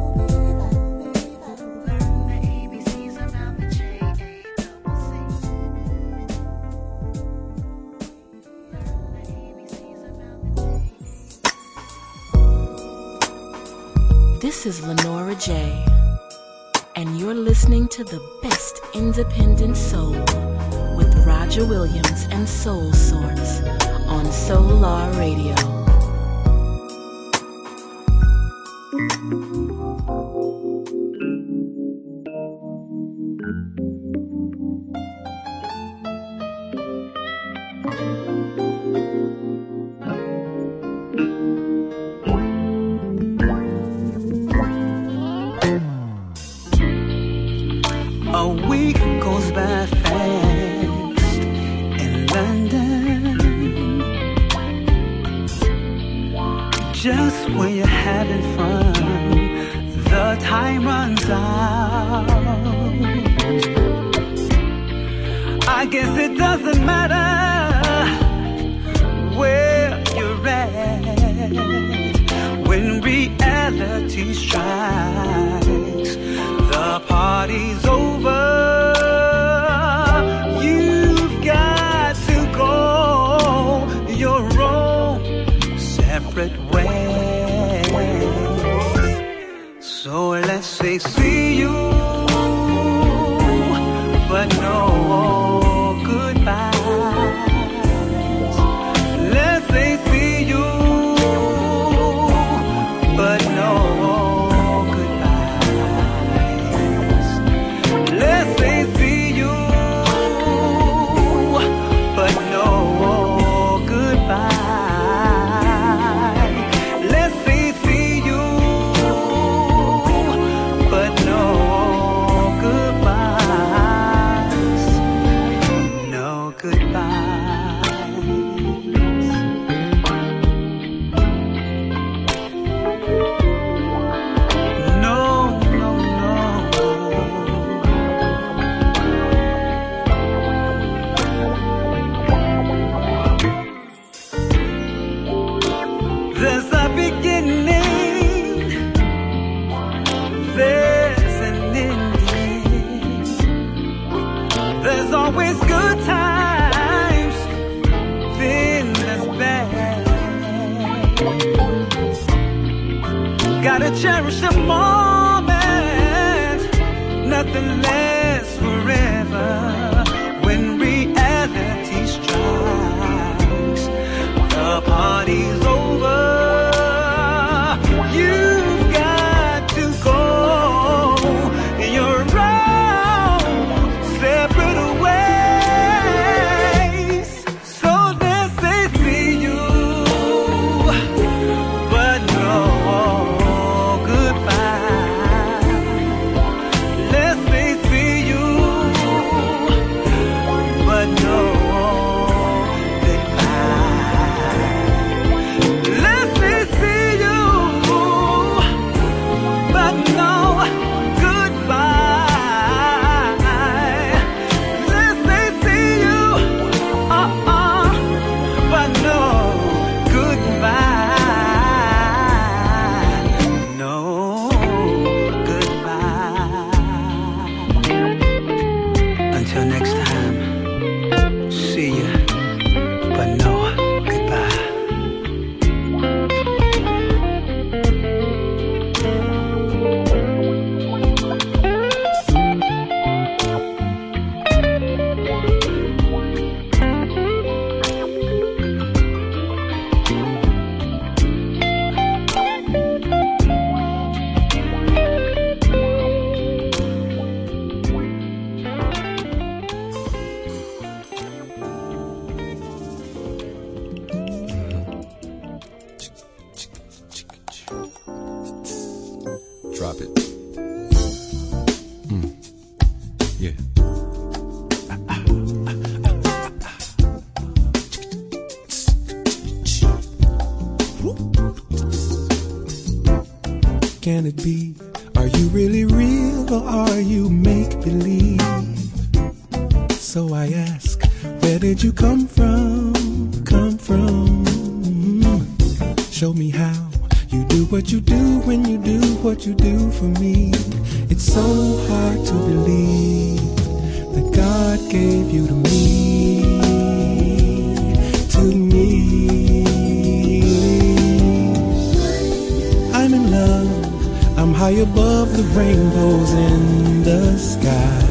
ABCs about the This is Lenora J, and you're listening to the best independent soul with Roger Williams and Soul Sorts on Solar Radio. A week goes by fast in London. Just when you're having fun, the time runs out. I guess it doesn't matter where you're at when reality strikes. The party's over. You've got to go your own separate way. So let's say see you, but no goodbyes. Let's say see you, but no. There's a beginning, there's an ending. There's always good times, then there's bad. Gotta cherish the moment, nothing lasts forever. When reality strikes, the party's over. You've got to go in your own separate ways. So let's say see you, but no goodbye. Let's say see you, but no Drop it. Yeah. Can it be? Are you really real or are you make-believe? So I ask, where did you come from? Come from? Show me how you do what you do when you do what you do for me. It's so hard to believe that God gave you to me, to me. I'm in love, I'm high above the rainbows in the sky,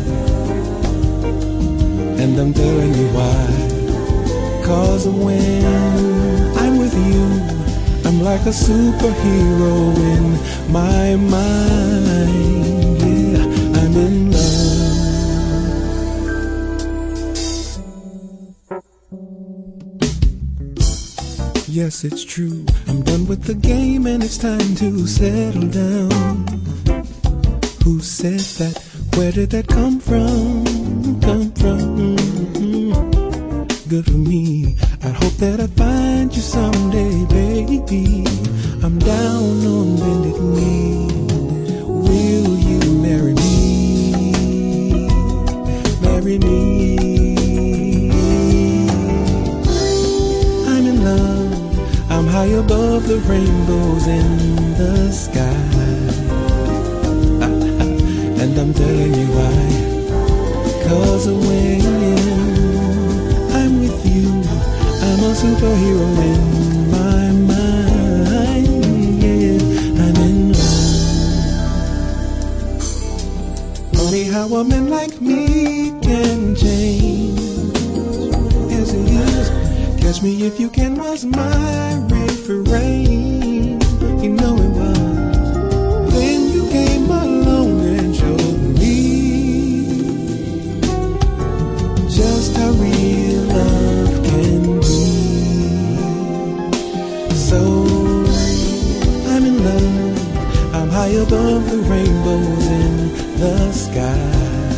and I'm telling you why. 'Cause when I'm with you, I'm like a superhero in my mind. Yeah, I'm in love. Yes, it's true, I'm done with the game and it's time to settle down. Who said that? Where did that come from? Come from? Good for me. I hope that I find you someday, baby. I'm down on bended knee. Will you marry me? Marry me. I'm in love. I'm high above the rainbows in the sky. And I'm telling you why. 'Cause when I'm with you, I'm a superhero in my mind. Yeah, I'm in love. Funny how a man like me can change. Yes, it is. Catch me if you can was my refrain. You know it was when you came along and showed me just how real love can be. So I'm in love, I'm high above the rainbows in the sky,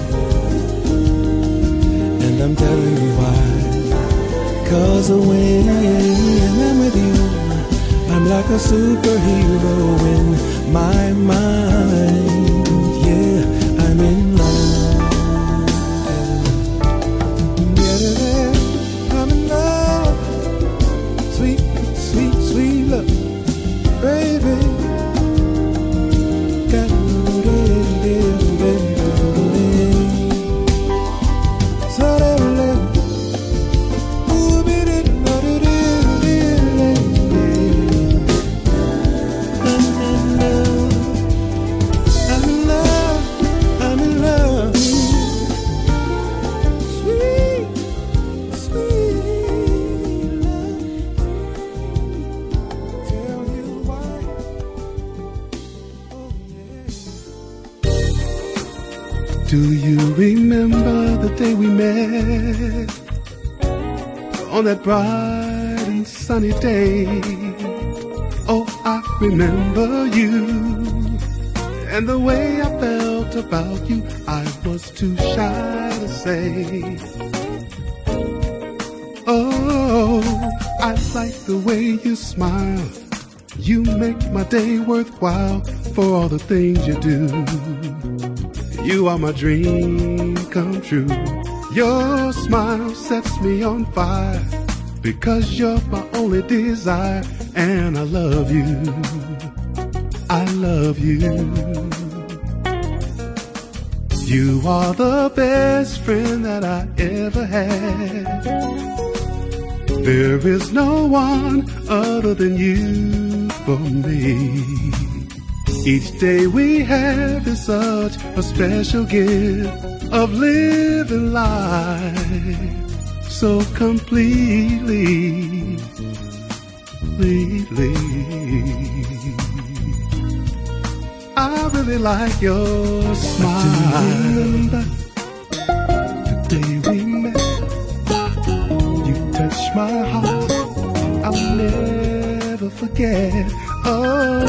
and I'm telling you why. 'Cause when I'm with you, I'm like a superhero in my mind. Yeah, I'm in love. Yeah, I'm in love. Sweet, sweet, sweet love. Do you remember the day we met on that bright and sunny day? Oh, I remember you and the way I felt about you. I was too shy to say. Oh, I like the way you smile. You make my day worthwhile for all the things you do. You are my dream come true. Your smile sets me on fire because you're my only desire. And I love you. I love you. You are the best friend that I ever had. There is no one other than you for me. Each day we have is such a special gift of living life so completely, completely. I really like your smile. The day we met, you touched my heart. I'll never forget. Oh,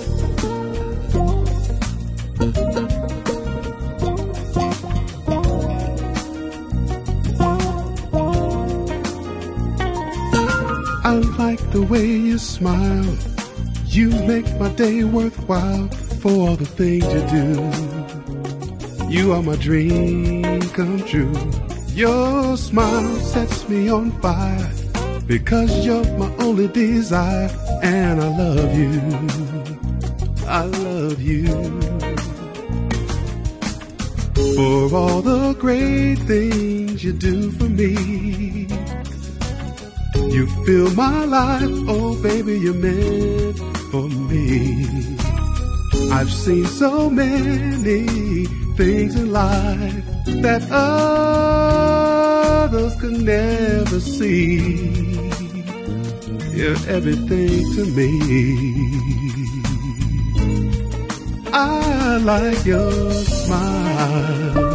I like the way you smile. You make my day worthwhile for all the things you do. You are my dream come true. Your smile sets me on fire because you're my only desire. And I love you. I love you. For all the great things you do for me. You fill my life, oh baby, you're meant for me. I've seen so many things in life that others could never see. You're everything to me. I like your smile.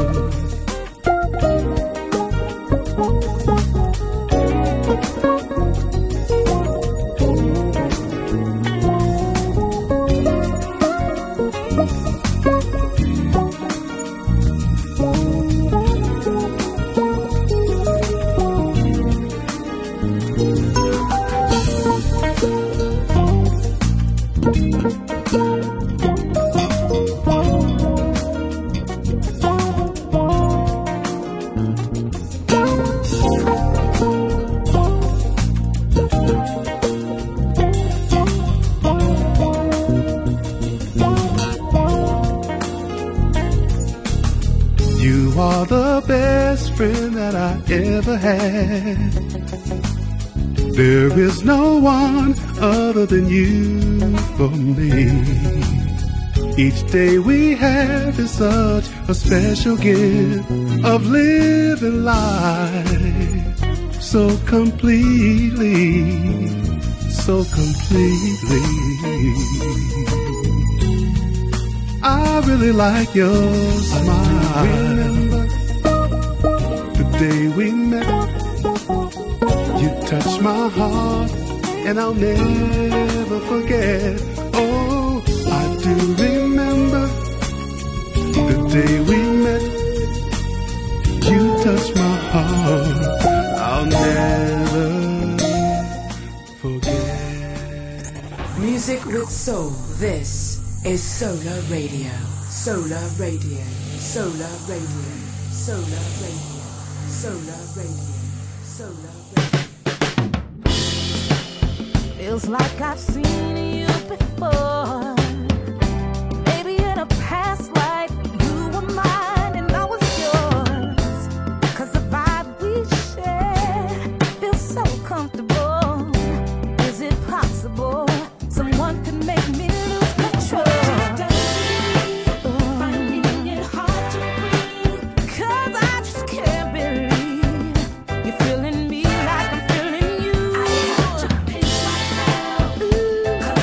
Friend that I ever had. There is no one other than you for me. Each day we have is such a special gift of living life so completely, so completely. I really like your smile. Day we met, you touched my heart, and I'll never forget. Oh, I do remember the day we met. You touched my heart, I'll never forget. Music with soul. This is Solar Radio. Solar Radio. Solar Radio. Solar Radio. Solar Radio, Solar Radio. Feels like I've seen you before. Maybe in a past life you were mine and I was yours. 'Cause the vibe we share feels so comfortable. Is it possible someone could make me lose control? Feeling me like I'm feeling you. I have to pinch myself, 'cause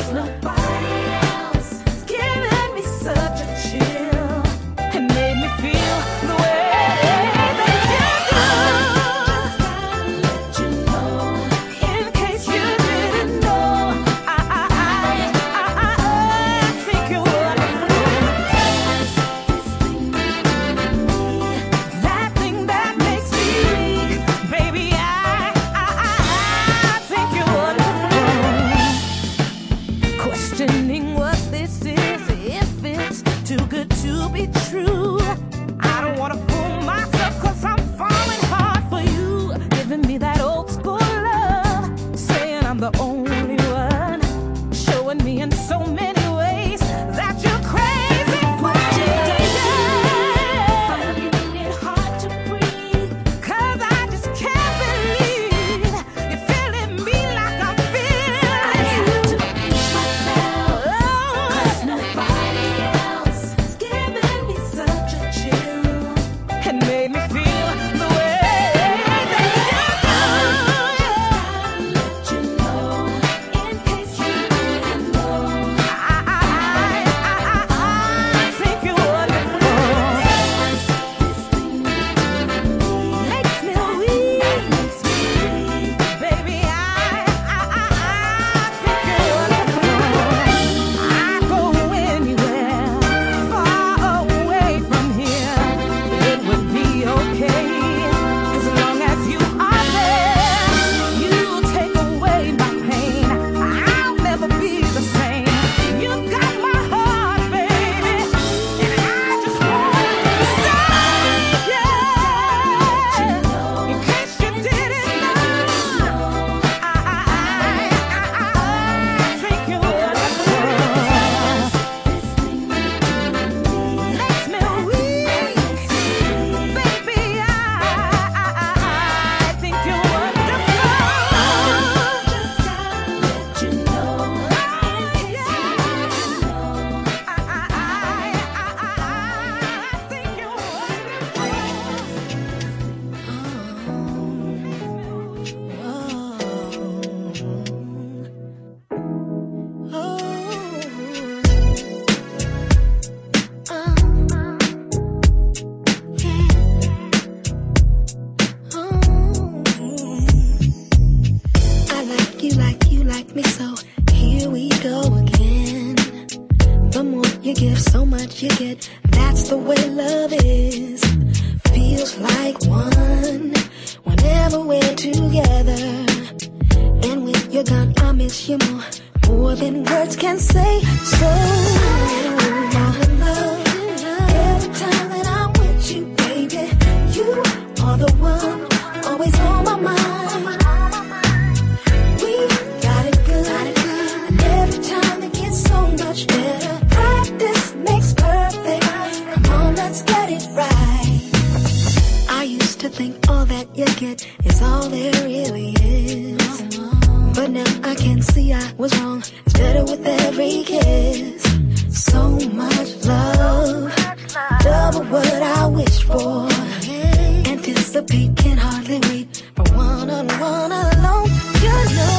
give, so much you get. That's the way love is. Feels like one whenever we're together. And when you're gone, I miss you more than words can say. So I'm in love. Every time that I'm with you, baby, you are the one always on my mind. We got it good, and every time it gets so much better. Practice makes perfect. Come on, let's get it right. I used to think all that you get is all there really is, but now I can see I was wrong. It's better with every kiss. So much love, double what I wish for. Anticipate, can hardly wait for one-on-one alone. You know,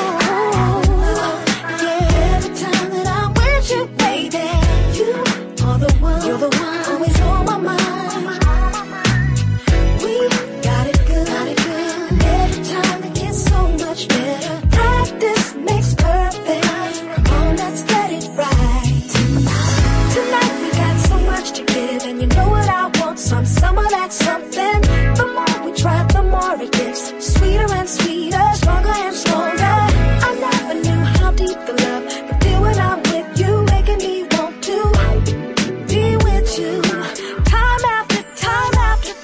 yeah, every time that I'm with you, baby, you are the one, you're the one, always on my mind. We got it good, and every time it gets so much better. Practice makes perfect. Come on, let's get it right. Tonight we got so much to give, and you know what I want, some of that something. The more we try, the more it gets sweeter and sweeter, stronger and stronger. I never knew how deep the love could be when I'm with you, making me want to be with you, time after time after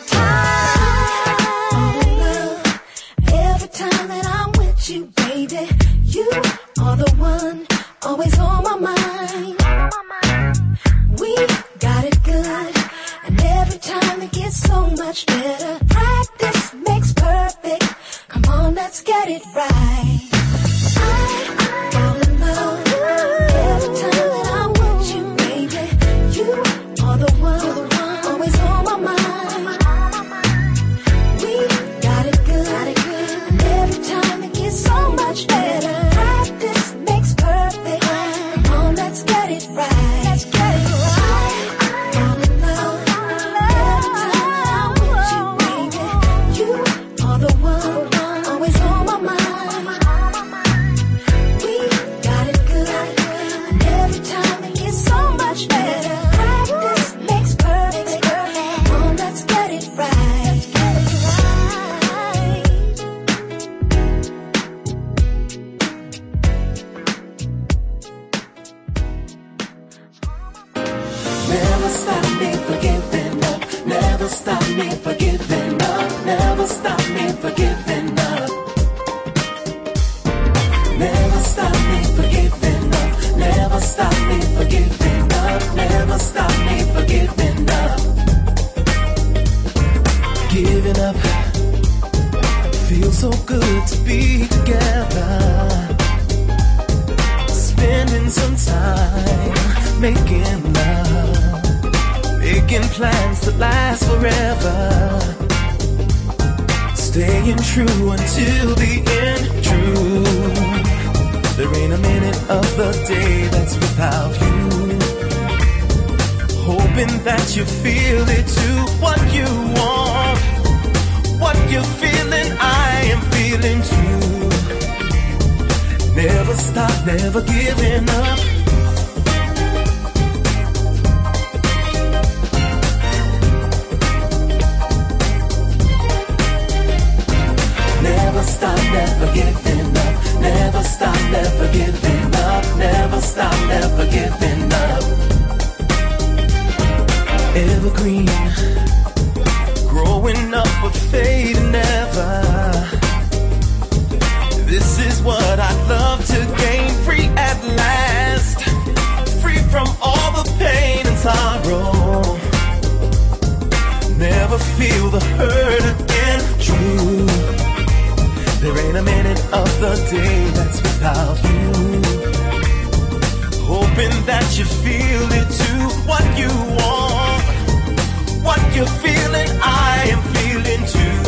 time. Every time that I'm with you, baby, you are the one always on my mind. We got it good, and every time it gets so much better. Practice makes perfect. Come on, let's get it right. I fall in love every time that I'm with you, baby. You are the one always on my mind. We got it good, and every time it gets so much better. Practice makes perfect. Come on, let's get it right. Let's get it right. Fall in love every time that I'm with you, baby. You are the one always on my mind. We got it good, and every time it gets so much better. Practice makes perfect. Come on, let's get it right. Let's get it right. Never stop me for giving up. Never stop me for giving up. Never stop me for giving up. Never stop me for giving up. Never stop me for giving up. Never stop me for giving up. Giving up. Feels so good to be together. Spending some time making love, making plans to last forever, staying true until the end. True, there ain't a minute of the day that's without you. Hoping that you feel it too. What you want, what you're feeling, I am feeling too. Never stop, never giving up. Never stop, never giving up. Never stop, never giving up. Never stop, never giving up. Evergreen, growing up but fading never. This is what I'd love to gain, free at last, free from all the pain and sorrow. Never feel the hurt again. True, there ain't a minute of the day that's without you. Hoping that you feel it too. What you want, what you're feeling, I am feeling too.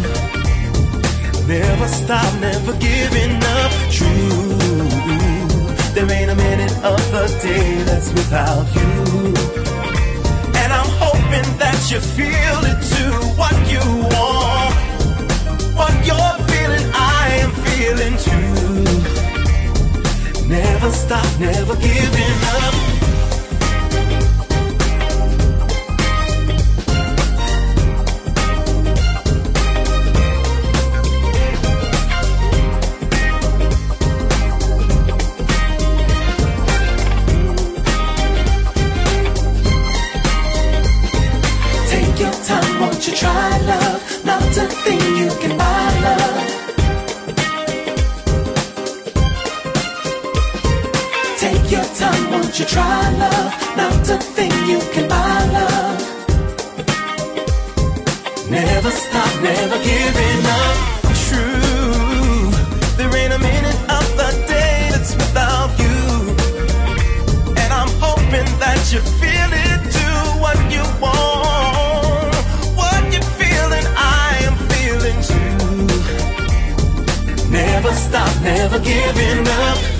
Never stop, never giving up. True, there ain't a minute of the day that's without you. And I'm hoping that you feel it too. What you want, what you're feeling, I am feeling too. Never stop, never giving up. your time, won't you try love? Not a thing you can buy love. Never stop, never giving up. True, there ain't a minute of the day that's without you. And I'm hoping that you feel it too. What you want, what you feeling, I am feeling too. Never stop, never giving up.